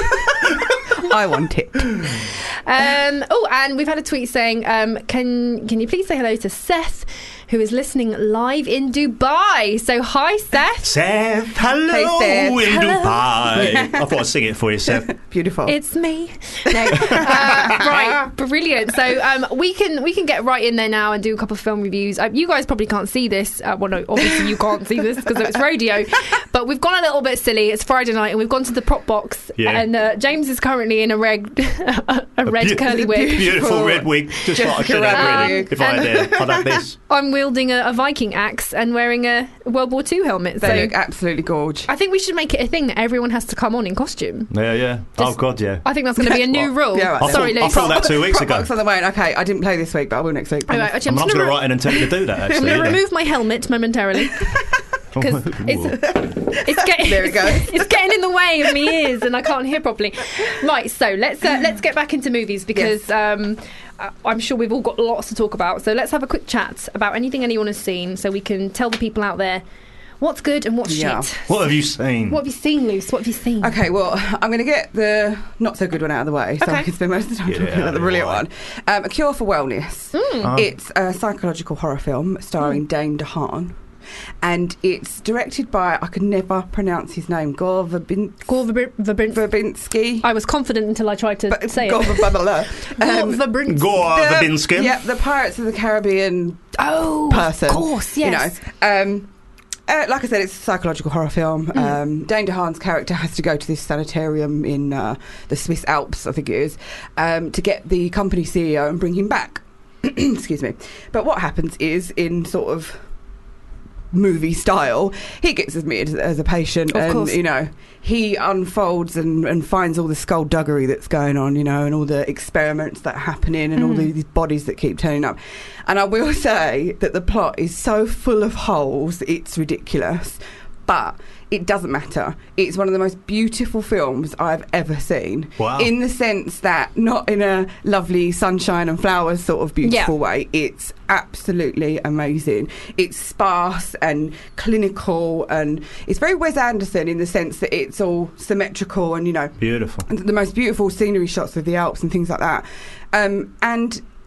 I want it. And we've had a tweet saying, can you please say hello to Seth, who is listening live in Dubai. So hi, Seth. Hello, Hey, Seth. in Hello. Dubai. I thought I'd sing it for you, Seth. Beautiful. It's me. No. Right, brilliant. So we can get right in there now and do a couple of film reviews. You guys probably can't see this. Well, no, obviously you can't see this because it's radio. But we've gone a little bit silly. It's Friday night and we've gone to the prop box. Yeah. And James is currently in a red curly wig. Beautiful red wig. Just like I should have, really. If I had I'd have this. I'm wielding a Viking axe and wearing a World War II helmet. They so look absolutely gorgeous. I think we should make it a thing that everyone has to come on in costume. Yeah. Oh, God, yeah. I think that's going to be a new rule. Yeah, right. Sorry, Luke. I thought that 2 weeks ago. Box on the way. Okay, I didn't play this week, but I will next week. All right, actually, I was going to write in and tell you to do that, I'm actually. going to remove my helmet momentarily. Because it's getting There it goes. It's getting in the way of my ears and I can't hear properly. Right, so let's get back into movies because I'm sure we've all got lots to talk about. So let's have a quick chat about anything anyone has seen, so we can tell the people out there what's good and what's shit. What have you seen? What have you seen, Luce? What have you seen? Okay, well, I'm going to get the not so good one out of the way, so I can spend most of the time talking about the brilliant one. A Cure for Wellness. It's a psychological horror film starring Dane DeHaan. And it's directed by, I could never pronounce his name, Gore Verbinski. I was confident until I tried to say Gore it. Gore Verbinski. Yeah, the Pirates of the Caribbean person. Of course, yes. You know, like I said, it's a psychological horror film. Dane DeHaan's character has to go to this sanitarium in the Swiss Alps, I think it is, to get the company CEO and bring him back. Excuse me. But what happens is, in sort of movie style, he gets admitted as a patient, of and course. you know, he unfolds and finds all the skullduggery that's going on, you know, and all the experiments that are happening and all these bodies that keep turning up. And I will say that the plot is so full of holes, it's ridiculous, but it doesn't matter. It's one of the most beautiful films I've ever seen. Wow. In the sense that, not in a lovely sunshine and flowers sort of beautiful way, it's absolutely amazing. It's sparse and clinical, and it's very Wes Anderson in the sense that it's all symmetrical and, you know, beautiful. the most beautiful scenery shots of the Alps and things like that. And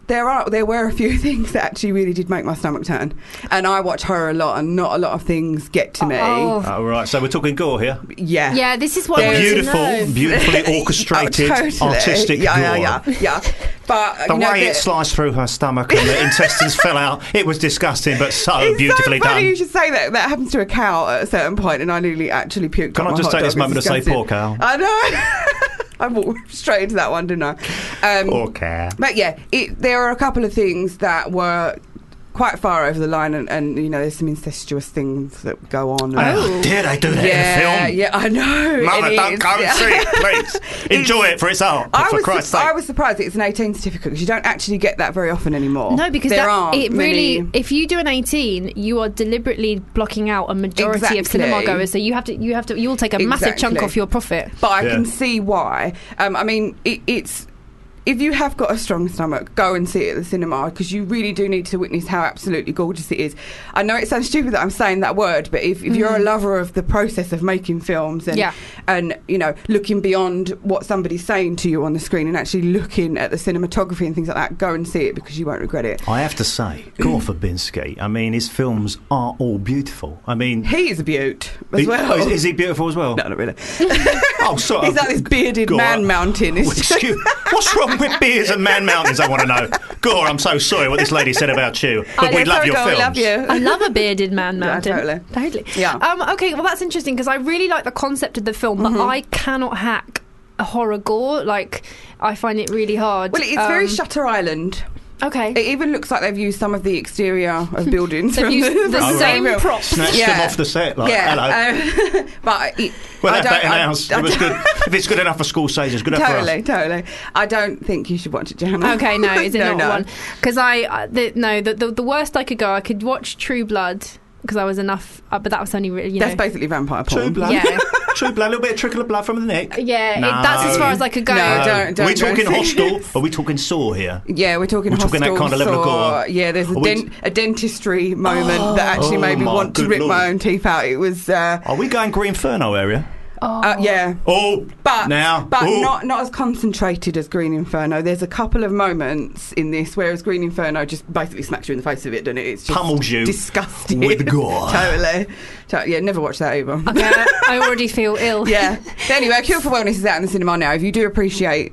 there were a few things that actually really did make my stomach turn, and I watch horror a lot, and not a lot of things get to me. Oh, right. So we're talking gore here. Yeah. Yeah, this is what I wanted to know. Beautifully orchestrated, Totally. artistic gore. Yeah. But The way it sliced through her stomach and the intestines fell out, it was disgusting, but so it's beautifully so funny done. you should say that. That happens to a cow at a certain point, and I nearly actually puked. Can on I my just hot take this dog. moment to It's say disgusting. poor cow? I know. I walked straight into that one, didn't I? Poor cow. But yeah, there are a couple of things that were quite far over the line, and there's some incestuous things that go on. Oh, dare they do that in a film? Yeah, I know. Mother, It don't is. go and see it, please. Enjoy it for its art, for Christ's sake. I was surprised it's an 18 certificate, because you don't actually get that very often anymore. No, because there aren't it really. many. If you do an 18, you are deliberately blocking out a majority of cinema goers. So you'll take a massive chunk off your profit. But I can see why. I mean, it's. If you have got a strong stomach, go and see it at the cinema, because you really do need to witness how absolutely gorgeous it is. I know it sounds stupid that I'm saying that word, but if you're a lover of the process of making films and looking beyond what somebody's saying to you on the screen and actually looking at the cinematography and things like that, go and see it, because you won't regret it. I have to say, Gore Verbinski, I mean, his films are all beautiful. I mean... He is a beaut as well. Oh, is he beautiful as well? No, not really. Oh, sorry. He's like this bearded man mountain. What's wrong with beards and man mountains, I want to know? Gore, I'm so sorry what this lady said about you, but we love your films. We love you. I love a bearded man mountain. Yeah, totally. Yeah. Okay, well, that's interesting, because I really like the concept of the film, but I cannot hack a horror gore. Like, I find it really hard. Well, it's very Shutter Island. Okay. It even looks like they've used some of the exterior of buildings. They've used the same props. Snatched them off the set, like, hello. But well, that's better house. It was good. If it's good enough for Scorsese, it's good enough for us. Totally. I don't think you should watch it, Johanna. Okay, no, is it No. not one? Because the worst I could go, I could watch True Blood, because I was enough, but that was only really, That's basically vampire porn. True Blood. Yeah. True Blood, a little bit of trickle of blood from the neck. Yeah, No. that's as far as I could go. No, don't Are we talking go. Hostel? Or are we talking Saw here? Yeah, we're talking We're talking Hostel, that kind of level of Saw. gore. Yeah, there's a dentistry moment that actually made me my want to good rip Lord. my own teeth out. It was... Are we going Green Inferno area? Yeah. But not as concentrated as Green Inferno. There's a couple of moments in this, whereas Green Inferno just basically smacks you in the face with it, doesn't it? It's just pummels you disgusting with gore. Totally. Yeah, never watched that either. Okay, I already feel ill. Yeah. But anyway, Cure for Wellness is out in the cinema now. If you do appreciate,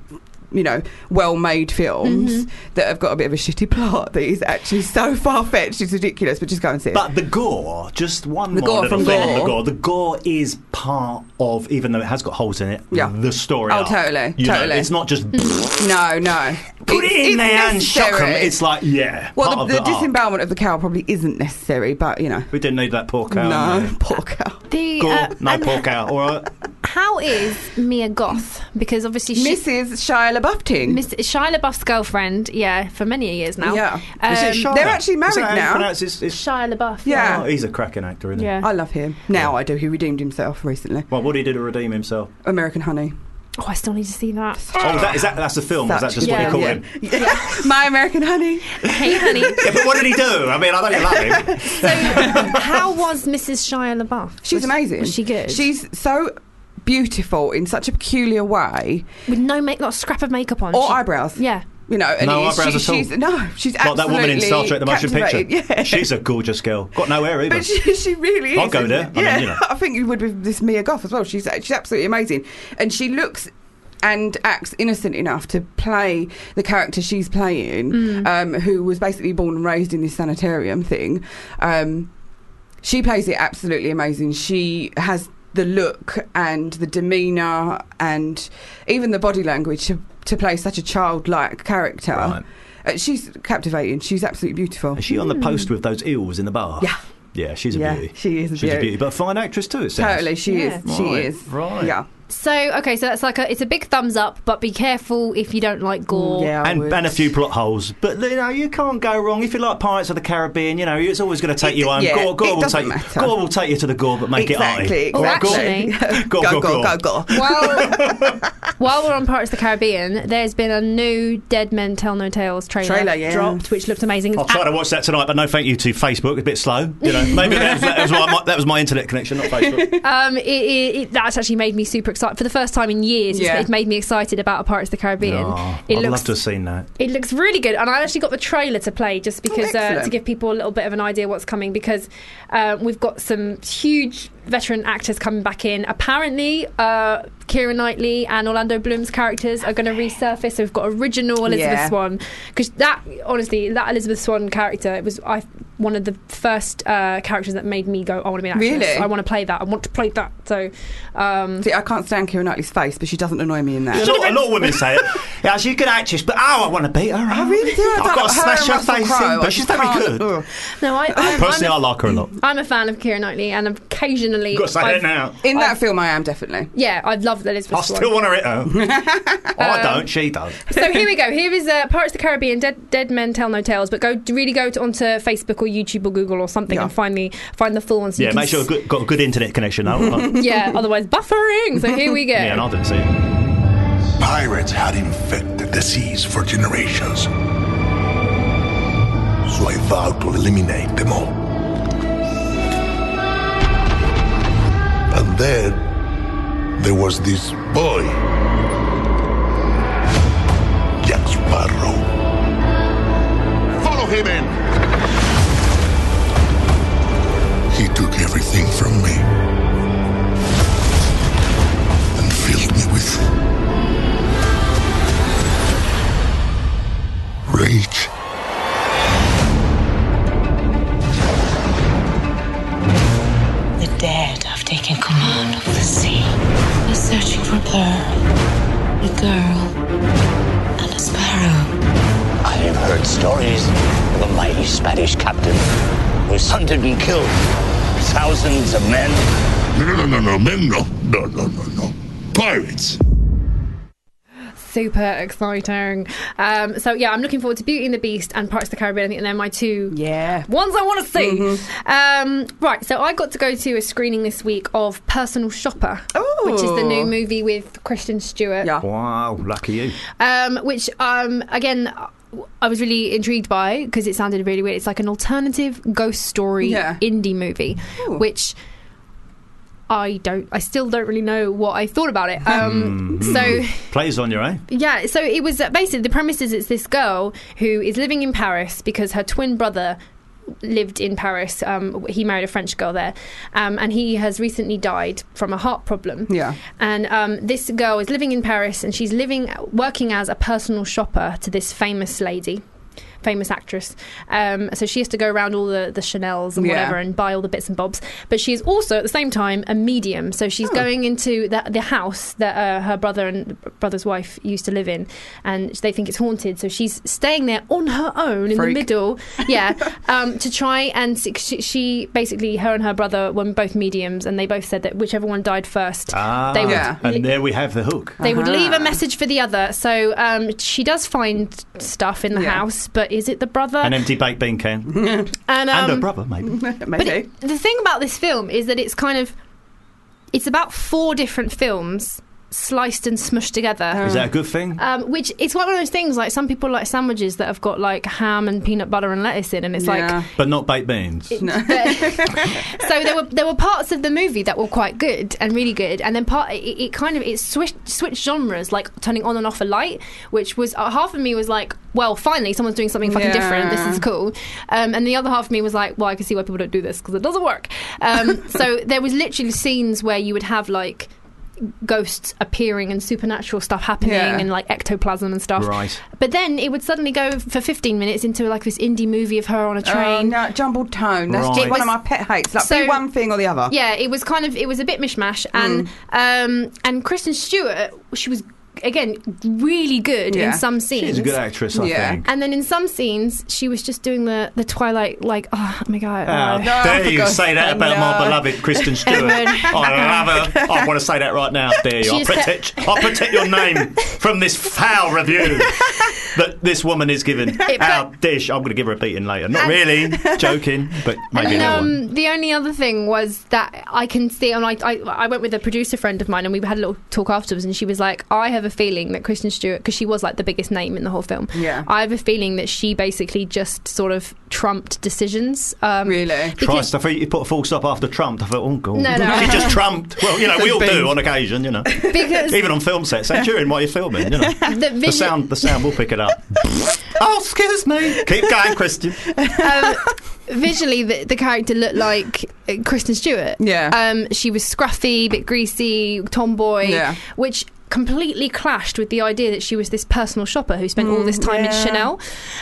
well-made films that have got a bit of a shitty plot that is actually so far-fetched, it's ridiculous, but just go and see it. But the gore, just one The more gore little from thing on the Gore. gore. The gore is part of, even though it has got holes in it, Yeah. the story Oh, arc. totally, You know, totally. it's not just No. put it in It's there and shock 'em. necessary. It's like, part Well, of the arc. disembowelment of the cow probably isn't necessary, but, We didn't need that poor cow. No, poor cow. Gore, no poor cow. All right. How is Mia Goth? Because obviously Mrs. Shia LaBeouf. Miss Shia LaBeouf's girlfriend, for many years now. Yeah. Is it Shia? They're actually married Is that how you now. pronounce it? It's- Shia LaBeouf. Yeah. Oh, he's a cracking actor, isn't he? Yeah. I love him. Now I do. He redeemed himself recently. Well, what did he do to redeem himself? American Honey. Oh, I still need to see that. Oh, that's the film. Is that just what you call him? Yeah. My American Honey. Hey, honey. Yeah, but what did he do? I mean, I know you love him. So, how was Mrs. Shia LaBeouf? She's amazing. Was she good? She's so beautiful in such a peculiar way. With not a scrap of makeup on. Or eyebrows. Yeah. And No eyebrows at all. she's Like absolutely that woman in Star Trek: The Motion Picture. captivating. Yeah. She's a gorgeous girl. Got no hair either. But she really is. I'll go there. I mean, I think you would with this Mia Goth as well. She's absolutely amazing, and she looks and acts innocent enough to play the character she's playing, who was basically born and raised in this sanitarium thing. She plays it absolutely amazing. She has the look and the demeanour and even the body language to play such a childlike character. Right. She's captivating. She's absolutely beautiful. Is she on the post with those eels in the bar? Yeah. Yeah, she's a beauty. She is a She's a beauty. beauty, but a fine actress too. It sounds. Totally, she is. She Right, is. right. Yeah. So okay, so that's it's a big thumbs up, but be careful if you don't like gore. and a few plot holes, but you can't go wrong if you like Pirates of the Caribbean. It's always going to take you home. yeah, Gore it will doesn't take matter. Gore will take you to the gore, but make it arty. Exactly. Go. While we're on Pirates of the Caribbean, there's been a new Dead Men Tell No Tales trailer dropped, which looked amazing. I'll try to watch that tonight, but no thank you to Facebook. It's a bit slow. Maybe that was my internet connection, not Facebook. That's actually made me super excited excited for the first time in years. Yeah. It's made me excited about A Pirates of the Caribbean. Oh, It I'd looks- love to have seen that. It looks really good, and I actually got the trailer to play just because to give people a little bit of an idea what's coming, because we've got some huge veteran actors coming back in. Apparently, Keira Knightley and Orlando Bloom's characters are going to resurface. So we've got original Elizabeth Swann, because that Elizabeth Swann character, it was one of the first characters that made me go, I want to be an actress. Really? I want to play that. I want to play that. So, see, I can't stand Keira Knightley's face, but she doesn't annoy me in that. A lot of women say it. Yeah, she's a good actress, but I want to beat her. I really do. I've got to smash her face in, but she's very good. no, Personally, I like her a lot. I'm a fan of Keira Knightley, and occasionally You've got to say it now. In that film, I am definitely. Yeah, I've loved Elizabeth I Swann. still want to hit her. I don't, she does. So here we go. Here is Pirates of the Caribbean, Dead Men Tell No Tales. But go onto Facebook or YouTube or Google or something and find the full one. So you Yeah, can make sure you've got a good internet connection. Yeah, otherwise buffering. So here we go. Yeah, and I didn't see it. Pirates had infected the seas for generations. So I vowed to eliminate them all. And then there was this boy, Jack Sparrow. Follow him in. He took everything from me and filled me with rage. The dead have taken command of the sea. They're searching for Pearl, a girl, and a sparrow. I have heard stories of a mighty Spanish captain whose son had been killed. Thousands of men. No, men, no. Pirates. Super exciting. So yeah, I'm looking forward to Beauty and the Beast and Pirates of the Caribbean. I think they're my two ones I want to see. Right, so I got to go to a screening this week of Personal Shopper, which is the new movie with Kristen Stewart. Wow, lucky you. Which again, I was really intrigued by because it sounded really weird. It's like an alternative ghost story indie movie, which I still don't really know what I thought about it. So plays on your own. yeah, so it was basically the premise is it's this girl who is living in Paris because her twin brother lived in Paris. He married a French girl there, and he has recently died from a heart problem. Yeah. And this girl is living in Paris, and she's working as a personal shopper to this famous actress. So she has to go around all the Chanels and whatever and buy all the bits and bobs. But she is also at the same time a medium. So she's going into the house that her brother and brother's wife used to live in, and they think it's haunted. So she's staying there on her own in the middle. Yeah, to try and she basically, her and her brother were both mediums, and they both said that whichever one died first, they would. And there we have the hook. They would leave a message for the other. So she does find stuff in the house, but is it the brother? An empty baked bean can. and her brother, maybe. But the thing about this film is that it's about 4 different films sliced and smushed together. Is that a good thing? Which it's one of those things, like some people like sandwiches that have got like ham and peanut butter and lettuce in, and it's like, but not baked beans. So there were parts of the movie that were quite good and really good, and then it switched genres, like turning on and off a light, which was half of me was like, well, finally someone's doing something fucking different. This is cool. And the other half of me was like, well, I can see why people don't do this because it doesn't work. So there was literally scenes where you would have like ghosts appearing and supernatural stuff happening and like ectoplasm and stuff. Right. But then it would suddenly go for 15 minutes into like this indie movie of her on a train. No, jumbled tone. That's one of my pet hates. Like, do one thing or the other. Yeah, it was a bit mishmash. And Kristen Stewart, she was again really good in some scenes. She's a good actress, I think. And then in some scenes she was just doing the Twilight, like, oh my god, How dare you say that about my beloved Kristen Stewart? I love her. I want to say that right now. Dare you? I'll protect your name from this foul review that this woman is given. How dish? I'm going to give her a beating later. Not really, joking, but maybe the only other thing was that I can see, and I went with a producer friend of mine, and we had a little talk afterwards, and she was like, I have have a feeling that Kristen Stewart, because she was like the biggest name in the whole film, I have a feeling that she basically just sort of trumped decisions. Really? Christ, I thought you put a full stop after Trump. I thought, oh God, No. she just trumped. Well, you know, we all do on occasion, you know. Because even on film sets, during while you're filming, you know. The sound will pick it up. Oh, excuse me. Keep going, Christian. Visually, the character looked like Kristen Stewart. Yeah. She was scruffy, a bit greasy, tomboy, which completely clashed with the idea that she was this personal shopper who spent all this time in Chanel.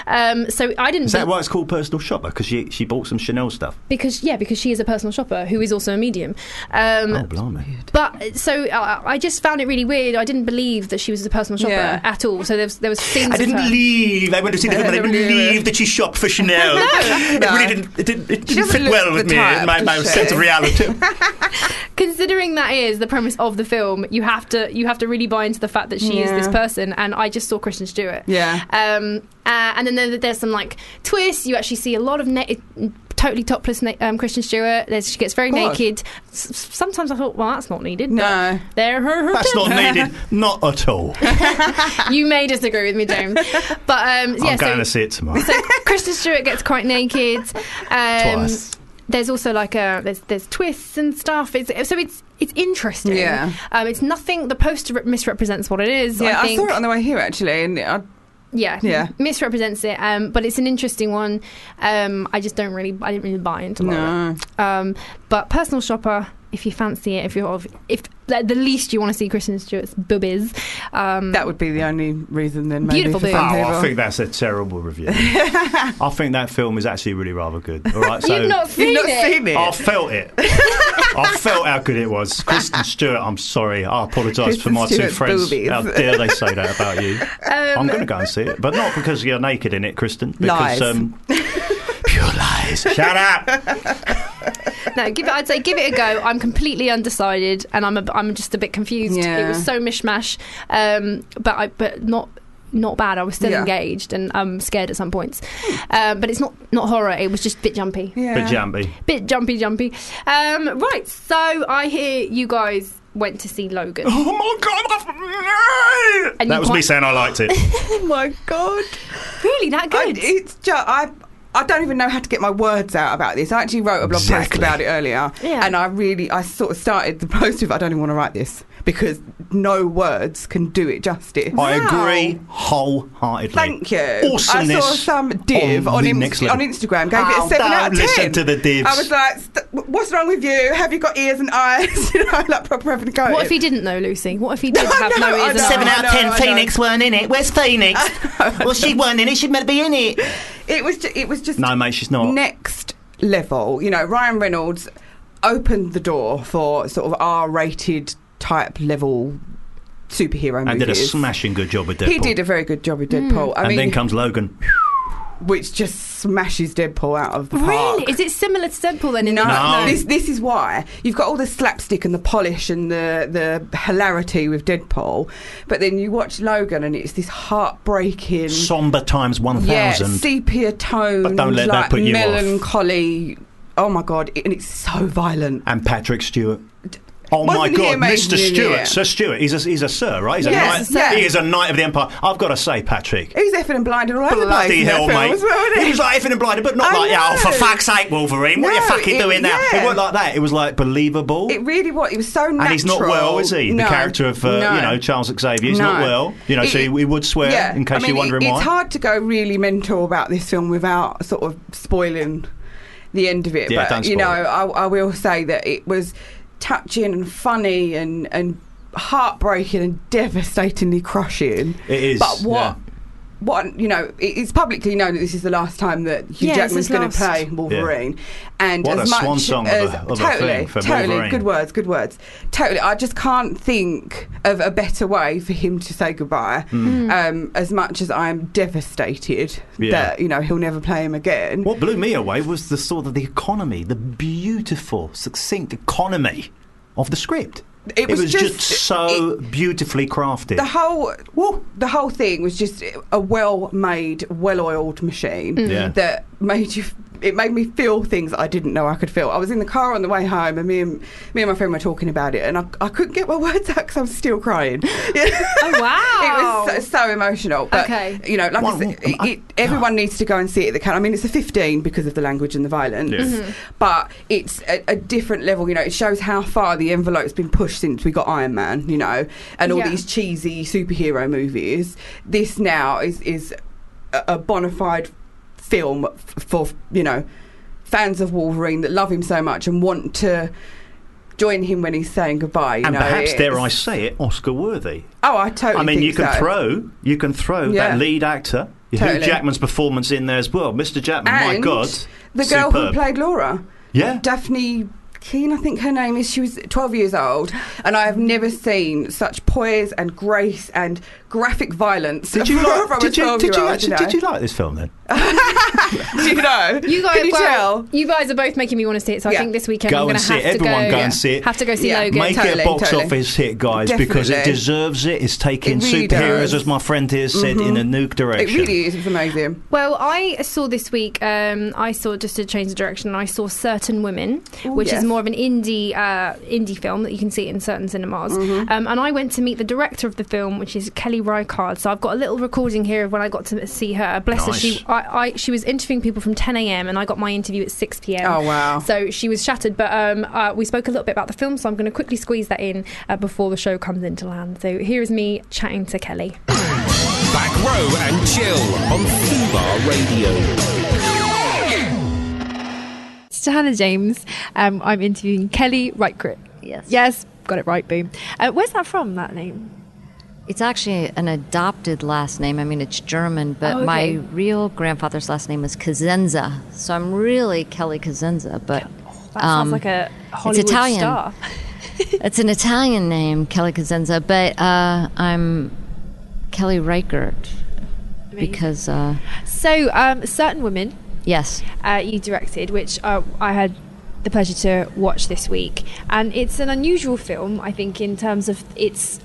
So I didn't. Is that why it's called personal shopper? Because she bought some Chanel stuff. Because she is a personal shopper who is also a medium. Oh, blimey! But so I just found it really weird. I didn't believe that she was a personal shopper at all. So there was scenes. I didn't believe. I went to see the film. I didn't believe that she shopped for Chanel. It really didn't fit well with me in my sense of reality. Considering that is the premise of the film, you have to really buy into the fact that she is this person, and I just saw Kristen Stewart. And then there's some like twists. You actually see a lot of totally topless Kristen Stewart. She gets very naked. Sometimes I thought, well, that's not needed. No, that's not needed. Not at all. You may disagree with me, James, but I'm going to see it tomorrow. So Kristen Stewart gets quite naked. Twice. There's also like there's twists and stuff. It's interesting. Yeah. It's nothing. The poster misrepresents what it is. Yeah, I think. I saw it on the way here actually, and misrepresents it. But it's an interesting one. I didn't really buy into it. But personal shopper, if you fancy it, if the least you want to see Kristen Stewart's boobies, that would be the only reason. Then maybe beautiful boobs. I think that's a terrible review. I think that film is actually really rather good. All right, so You've not seen it. I felt it. I felt how good it was. Kristen Stewart, I'm sorry. I apologise for my two friends. Boobies. How dare they say that about you? I'm going to go and see it, but not because you're naked in it, Kristen. Because pure lies. Shut up. No, I'd say give it a go. I'm completely undecided, and I'm just a bit confused. Yeah. It was so mishmash, but not bad. I was still engaged, and I'm scared at some points. But it's not horror. It was just a bit jumpy. Yeah. Bit jumpy. Right. So I hear you guys went to see Logan. Oh my God! And that was me saying I liked it. Oh my God! Really, that good? It's just I don't even know how to get my words out about this. I actually wrote a blog post about it earlier, and I sort of started the post with, I don't even want to write this because no words can do it justice. I agree wholeheartedly. Thank you. Awesomeness. I saw some div on Instagram, gave it a 7 out of 10. Listen to the divs. I was like, what's wrong with you? Have you got ears and eyes? Like proper having a go. What if he didn't know, Lucy? What if he did have no ears and eyes? 7 out of 10. Phoenix weren't in it. Where's Phoenix? Well, she weren't in it. She'd meant to be in it. It was just no, mate, she's not. Next level. You know, Ryan Reynolds opened the door for sort of R-rated type level superhero movies. And did a smashing good job with Deadpool. He did a very good job with Deadpool. I mean, then comes Logan. Which just smashes Deadpool out of the park. Really? Is it similar to Deadpool then? No. This is why. You've got all the slapstick and the polish and the hilarity with Deadpool, but then you watch Logan and it's this heartbreaking... sombre times 1,000. Yeah, sepia tone, but don't let that put you melancholy. Oh my God, and it's so violent. And Patrick Stewart. Oh my God, Mr. Stewart, Sir Stewart. He's a sir, right? He's a knight. He is a knight of the Empire. I've got to say, Patrick. He's effing and blinded all over the place. Bloody hell, mate. He was like effing and blinded, but not like, oh, for fuck's sake, Wolverine. What are you fucking doing now? It wasn't like that. It was like believable. It really was. It was so natural. And he's not well, is he? No. The character of Charles Xavier. He's not well. So we would swear in case you're wondering why. It's hard to go really mental about this film without sort of spoiling the end of it. Yeah, but don't spoil it. I will say that it was touching and funny and heartbreaking and devastatingly crushing. It is. But it's publicly known that this is the last time that Hugh Jackman's going to play Wolverine. Yeah. And what as a much swan song as of a thing for Wolverine. Good words. Totally, I just can't think of a better way for him to say goodbye. As much as I'm devastated that he'll never play him again. What blew me away was the sort of the economy, the beautiful, succinct economy of the script. It was just so beautifully crafted. The whole thing was just a well-made, well-oiled machine that made you it made me feel things that I didn't know I could feel. I was in the car on the way home, and me and my friend were talking about it, and I couldn't get my words out because I was still crying. Oh wow! It was so emotional. But, you know, like I said, everyone needs to go and see it. I mean, it's a 15 because of the language and the violence, but it's a different level. You know, it shows how far the envelope's been pushed since we got Iron Man. You know, and all these cheesy superhero movies. This now is a bona fide film for, you know, fans of Wolverine that love him so much and want to join him when he's saying goodbye. You and know, perhaps, dare I say it, Oscar worthy. Oh, I totally. I mean, think you can throw that lead actor, Totally. Hugh Jackman's performance in there as well. Mr. Jackman, my And God, the girl superb. who played Laura, Yeah. Daphne Keane, I think her name is. She was 12 years old, and I have never seen such poise and grace and graphic violence. Did you from a 12-year-old, did you like this film then? Do you know? Can you tell? You guys are both making me want to see it, so I think this weekend I'm Go going and to see have it. to go. Everyone go and see it. Have to go see Logan. Make it a box office hit, guys, because it Definitely. deserves it. It's taking It really superheroes, does. as my friend here said, in a new direction. It really is. It's amazing. Well, I saw this week, I saw, just to change the direction, I saw Certain Women, which yes. is more of an indie film that you can see in certain cinemas. And I went to meet the director of the film, which is Kelly Reichardt. So I've got a little recording here of when I got to see her. Bless her. She was interviewing people from 10 a.m. and I got my interview at 6 p.m. Oh, wow. So she was shattered. But we spoke a little bit about the film, so I'm going to quickly squeeze that in before the show comes into land. So here is me chatting to Kelly. Back row and chill on Fubar Radio. To Hannah James, I'm interviewing Kelly Reichardt. Yes, got it right, boom. Where's that from, that name? It's actually an adopted last name. I mean, it's German, but my real grandfather's last name was Cosenza. So I'm really Kelly Cosenza, but That sounds like a Hollywood it's Italian. star. It's an Italian name, Kelly Cosenza, but I'm Kelly Reichardt because So, Certain Women. yes. You directed, which I had the pleasure to watch this week, and it's an unusual film, I think, in terms of its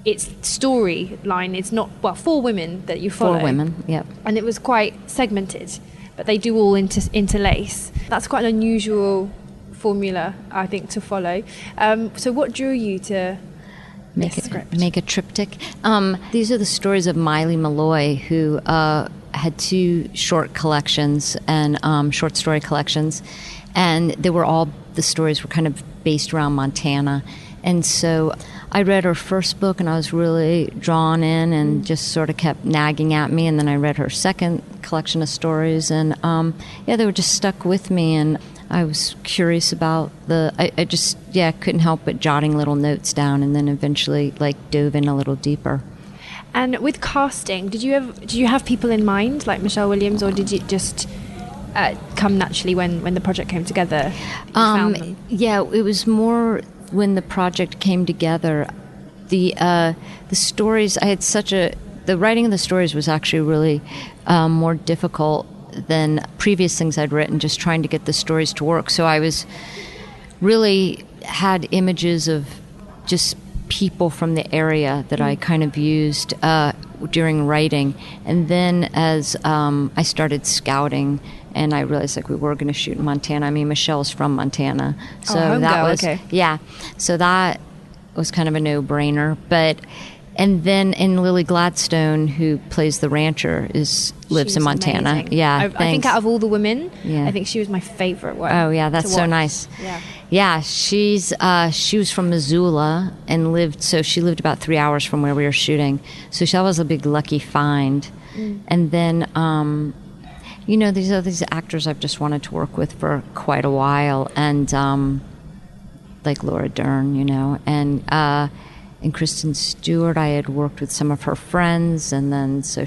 storyline. It's not, well, 4 women that you follow. 4 women, yep. And it was quite segmented, but they do all interlace. That's quite an unusual formula, I think, to follow. So what drew you to Make this it, script? make a triptych. These are the stories of Miley Malloy, who had 2 short collections and short story collections, and the stories were kind of based around Montana. And so I read her first book and I was really drawn in and just sort of kept nagging at me. And then I read her second collection of stories, and they were just stuck with me. And I was curious about I just couldn't help but jotting little notes down, and then eventually dove in a little deeper. And with casting, did you have people in mind, like Michelle Williams, or did it just come naturally when the project came together? You found them? Yeah, it was more when the project came together. The stories, the writing of the stories was actually really more difficult than previous things I'd written, just trying to get the stories to work. So I was really had images of just people from the area that I kind of used during writing. And then as I started scouting, and I realized we were going to shoot in Montana. I mean, Michelle's from Montana, so that was so that was kind of a no-brainer. And then Lily Gladstone, who plays the rancher, lives in Montana. Amazing. Yeah, I think out of all the women, Yeah. I think she was my favorite one. Oh yeah, that's to so watch. nice. Yeah. Yeah, she was from Missoula and lived about 3 hours from where we were shooting. So that was a big lucky find. And then these actors I've just wanted to work with for quite a while, and like Laura Dern, and Kristen Stewart. I had worked with some of her friends, and then so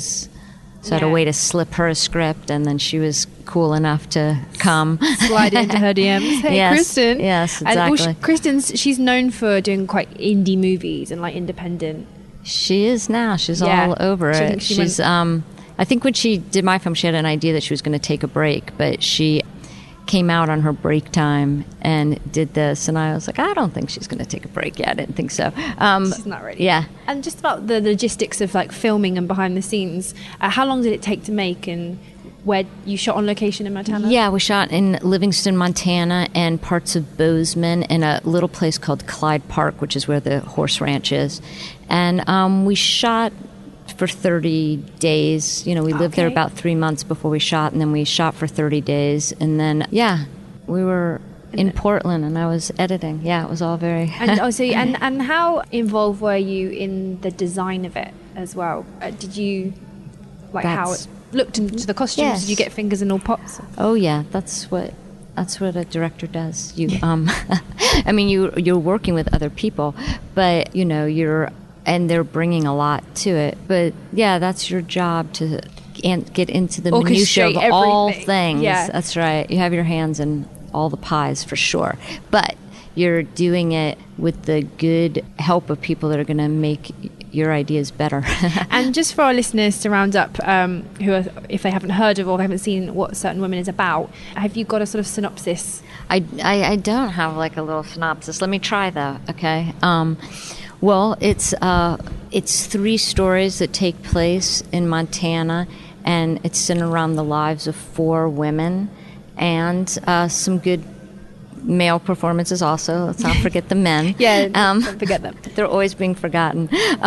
I had a way to slip her a script, and then she was cool enough to come. Slide into her DMs. Hey, yes, Kristen. Yes, And, exactly. she's known for doing quite indie movies and independent. She is now. She's all over it. She's. I think when she did my film, she had an idea that she was going to take a break, but she came out on her break time and did this, and I was like, I don't think she's going to take a break yet. I didn't think so. She's not ready. Yeah. And just about the logistics of filming and behind the scenes, how long did it take to make, and where you shot on location in Montana? Yeah, we shot in Livingston, Montana, and parts of Bozeman, in a little place called Clyde Park, which is where the horse ranch is. And we shot for 30 days. You know, we lived there about 3 months before we shot, and then we shot for 30 days. And then, we were in Portland, and I was editing. Yeah, it was all very... And also, and how involved were you in the design of it as well? Did you... how it looked into the costumes? Yes. Did you get fingers in all pots? Oh yeah, that's what a director does. You I mean, you're working with other people, but you know, and they're bringing a lot to it. But yeah, that's your job to get into the minutiae of all things. Yeah. That's right. You have your hands in all the pies for sure, but you're doing it with the good help of people that are going to make your ideas better. And just for our listeners to round up, who are, if they haven't heard of or haven't seen what Certain Women is about, have you got a sort of synopsis? I don't have like a little synopsis. Let me try that. Okay. Well, it's 3 stories that take place in Montana, and it's centered around the lives of 4 women, and some good male performances also. Let's not forget the men. Don't forget them. They're always being forgotten.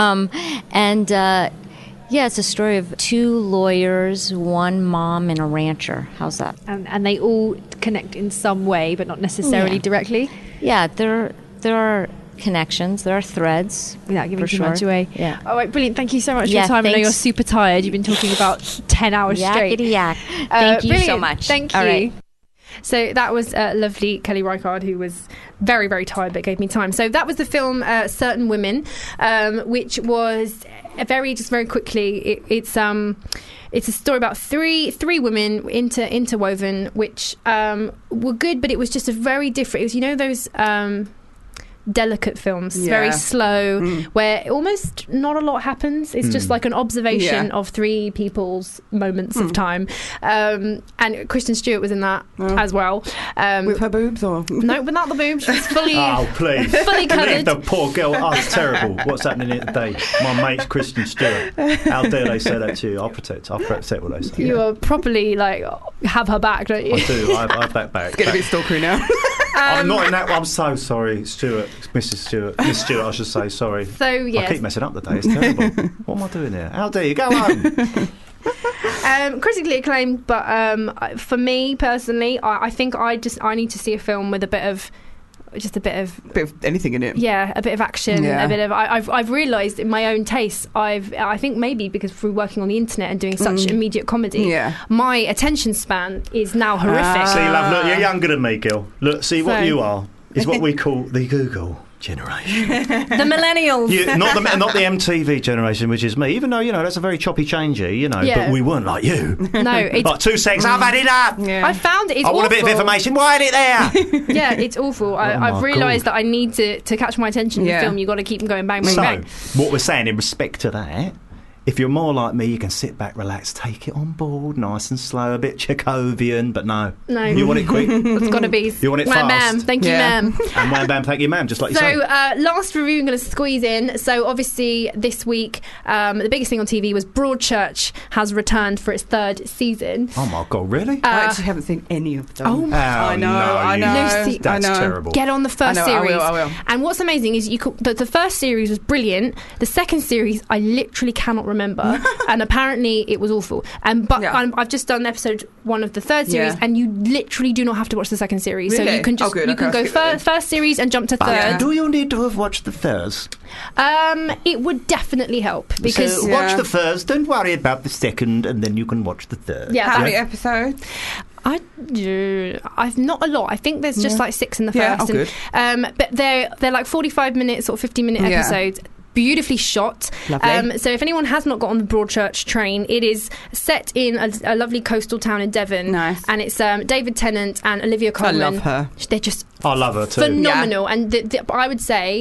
It's a story of 2 lawyers, 1 mom, and a rancher. How's that? And they all connect in some way, but not necessarily directly? Yeah, there are connections. There are threads. Without giving too sure. much away. Yeah. All right, brilliant. Thank you so much for your time. I know you're super tired. You've been talking about 10 hours straight. Yakety yak. Thank you so brilliant. much. Thank you. All right. So that was lovely Kelly Reichardt, who was very, very tired but gave me time. So that was the film Certain Women, which was very quickly. It's a story about three women interwoven, which were good, but it was just a very different. It was, you know, those delicate films, very slow, where almost not a lot happens. It's just like an observation of 3 people's moments of time. And Kristen Stewart was in that as well. With her boobs, or no, without the boobs. She's fully fully covered. Leave the poor girl. Oh, it's terrible. What's happening here today? My mate's Kristen Stewart. How dare they say that to you? I'll protect what they say. You are properly have her back, don't you? I do. I have that back. It's getting a bit stalkery now. I'm not in that. I'm so sorry, Stewart. Mrs. Stewart. Miss Stewart, I should say. Sorry. So, yes. I keep messing up the day. It's terrible. What am I doing here? How dare you? Go home. Critically acclaimed, but for me personally, I think I need to see a film with a bit of anything in it. Yeah, a bit of action, a bit of. I've realised in my own taste, I think maybe because through working on the internet and doing such immediate comedy, my attention span is now horrific. See, love, look, you're younger than me, Gil. Look, see what you are is what we call the Google generation. The millennials. Not the MTV generation, which is me. Even though, you know, that's a very choppy changey, you know, but we weren't like you. No, it's like 2 seconds. I've had it up. I found it. It's I want a bit of information. Why ain't it there? Yeah, it's awful. I've realised that I need to catch my attention in film. You've got to keep them going bang, bang, bang. What we're saying in respect to that, if you're more like me, you can sit back, relax, take it on board, nice and slow, a bit Chekhovian, but no. You want it quick? It's got to be. You want it wham, fast? Bam. Thank you, ma'am. And wham, bam, thank you, ma'am, just like you say. So, last review I'm going to squeeze in. So, obviously, this week, the biggest thing on TV was Broadchurch has returned for its 3rd season. Oh, my God, really? I actually haven't seen any of them. Oh, I know. Lucy, that's terrible. Get on the first series. I will. And what's amazing is the first series was brilliant. The second series, I literally cannot remember. And apparently it was awful. I've just done episode 1 of the 3rd series, and you literally do not have to watch the 2nd series. Really? So you can just go first series and jump to 3rd. Do you need to have watched the 1st? It would definitely help because so watch the 1st. Don't worry about the 2nd, and then you can watch the 3rd. Yeah, how many episodes? I've not a lot. I think there's just like 6 in the first. Good. But they're like 45 minutes or 50-minute episodes. Beautifully shot. So if anyone has not got on the Broadchurch train, it is set in a lovely coastal town in Devon. Nice. And it's David Tennant and Olivia Colman. I love her. They're just I love her too. Phenomenal. And I would say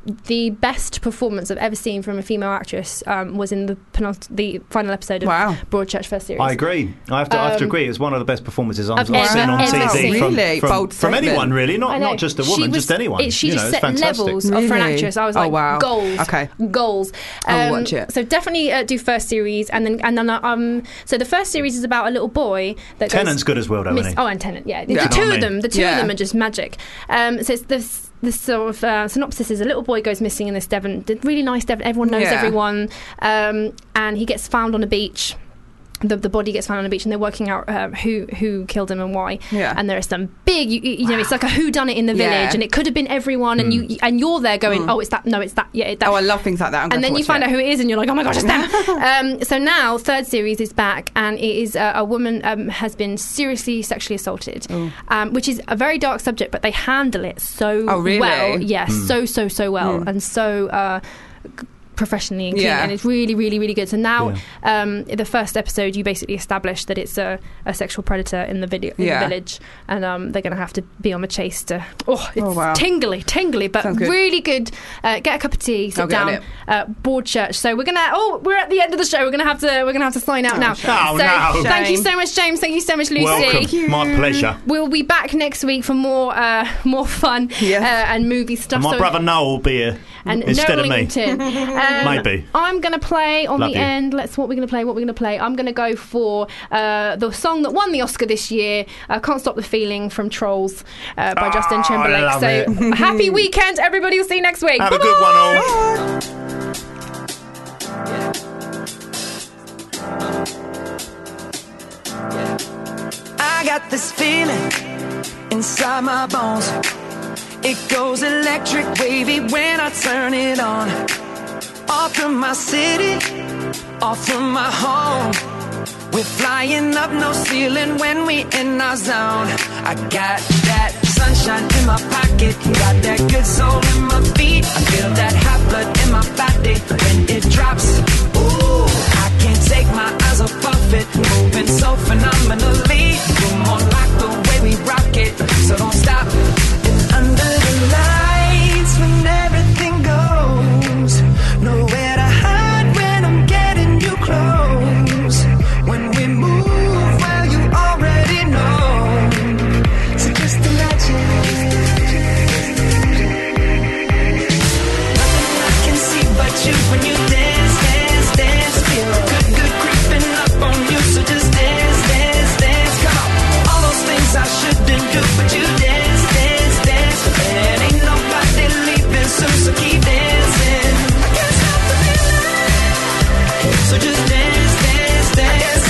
the best performance I've ever seen from a female actress was in the final episode of Broadchurch first series. I agree. I have to agree. It's one of the best performances I've seen on TV from anyone, really. Not just a woman, just anyone. She just set levels for an actress. I was like, goals. Okay. Goals. I'll watch it. So definitely do first series, and then so the first series is about a little boy that Tennant's good as well, though, isn't he? Oh, and Tennant, yeah. The two of them are just magic. So it's this sort of synopsis is a little boy goes missing in this Devon, really nice Devon, everyone knows everyone, and he gets found on a beach. The body gets found on the beach, and they're working out who killed him and why. Yeah. And there are some big, you know, it's like a whodunit in the village, and it could have been everyone, and you're there going, oh, it's that, no, it's that, yeah, it's that. Oh, I love things like that. And then you find out who it is, and you're like, oh my gosh, it's them. So now third series is back, and it is a woman has been seriously sexually assaulted, which is a very dark subject, but they handle it so well. Yes, so well, and so. Professionally and clean, and it's really, really, really good. So now, the first episode, you basically establish that it's a sexual predator in the village, and they're going to have to be on the chase to. Tingly, but really good. Get a cup of tea, sit down. Broadchurch. So we're at the end of the show. We're gonna have to sign out now. Thank you so much, James. Thank you so much, Lucy. Welcome. My pleasure. We'll be back next week for more fun and movie stuff. And my brother Noel will be here instead of me. Maybe. I'm going to play on the end. What we're going to play. I'm going to go for the song that won the Oscar this year, Can't Stop the Feeling from Trolls by Justin Timberlake. So happy weekend, everybody. We'll see you next week. Have a good one, all. I got this feeling inside my bones. It goes electric wavy when I turn it on. Off from my city, off from my home. We're flying up, no ceiling when we in our zone. I got that sunshine in my pocket, got that good soul in my feet. I feel that hot blood in my body when it drops. Ooh, I can't take my eyes off of it, moving so phenomenally. You're more like the way we rock it, so don't stop. And under the lights when everything goes, nowhere to hide when I'm getting you close. When we move, well, you already know. So just imagine. Nothing I can see but you when you dance, dance, dance. Feel good creeping up on you. So just dance, dance, dance. Come on. All those things I shouldn't do, but you dance, dance, dance. And ain't nobody leaving soon, so keep dancing. So just dance, dance, dance.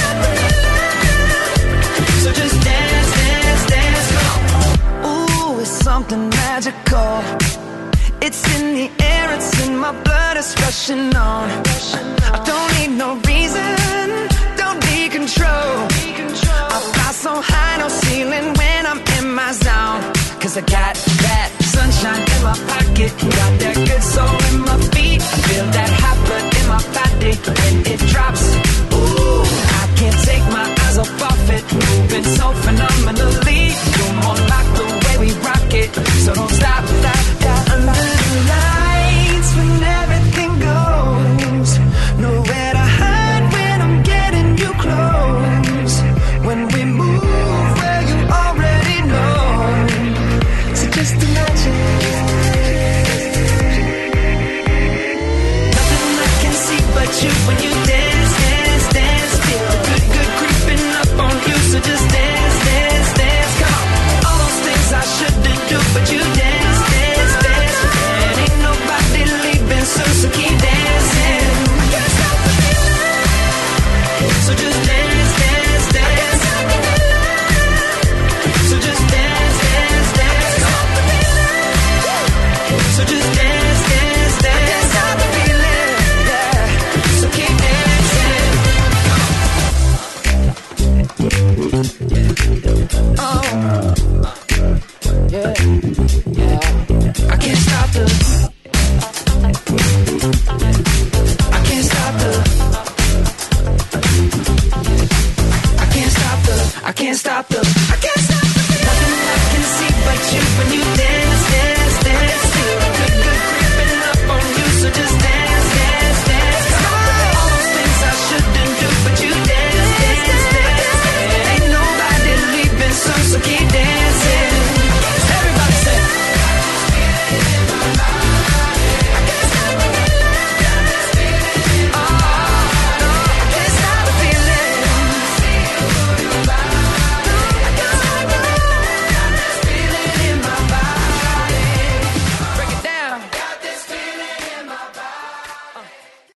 So just dance, dance, dance. Ooh, it's something magical. It's in the air, it's in my blood, it's rushing on. I don't need no reason, don't need control. I fly so high, no ceiling when I'm in my zone. Cause I got that sunshine in my pocket, got that good soul in my feet. I feel that hot blood in my body when it drops.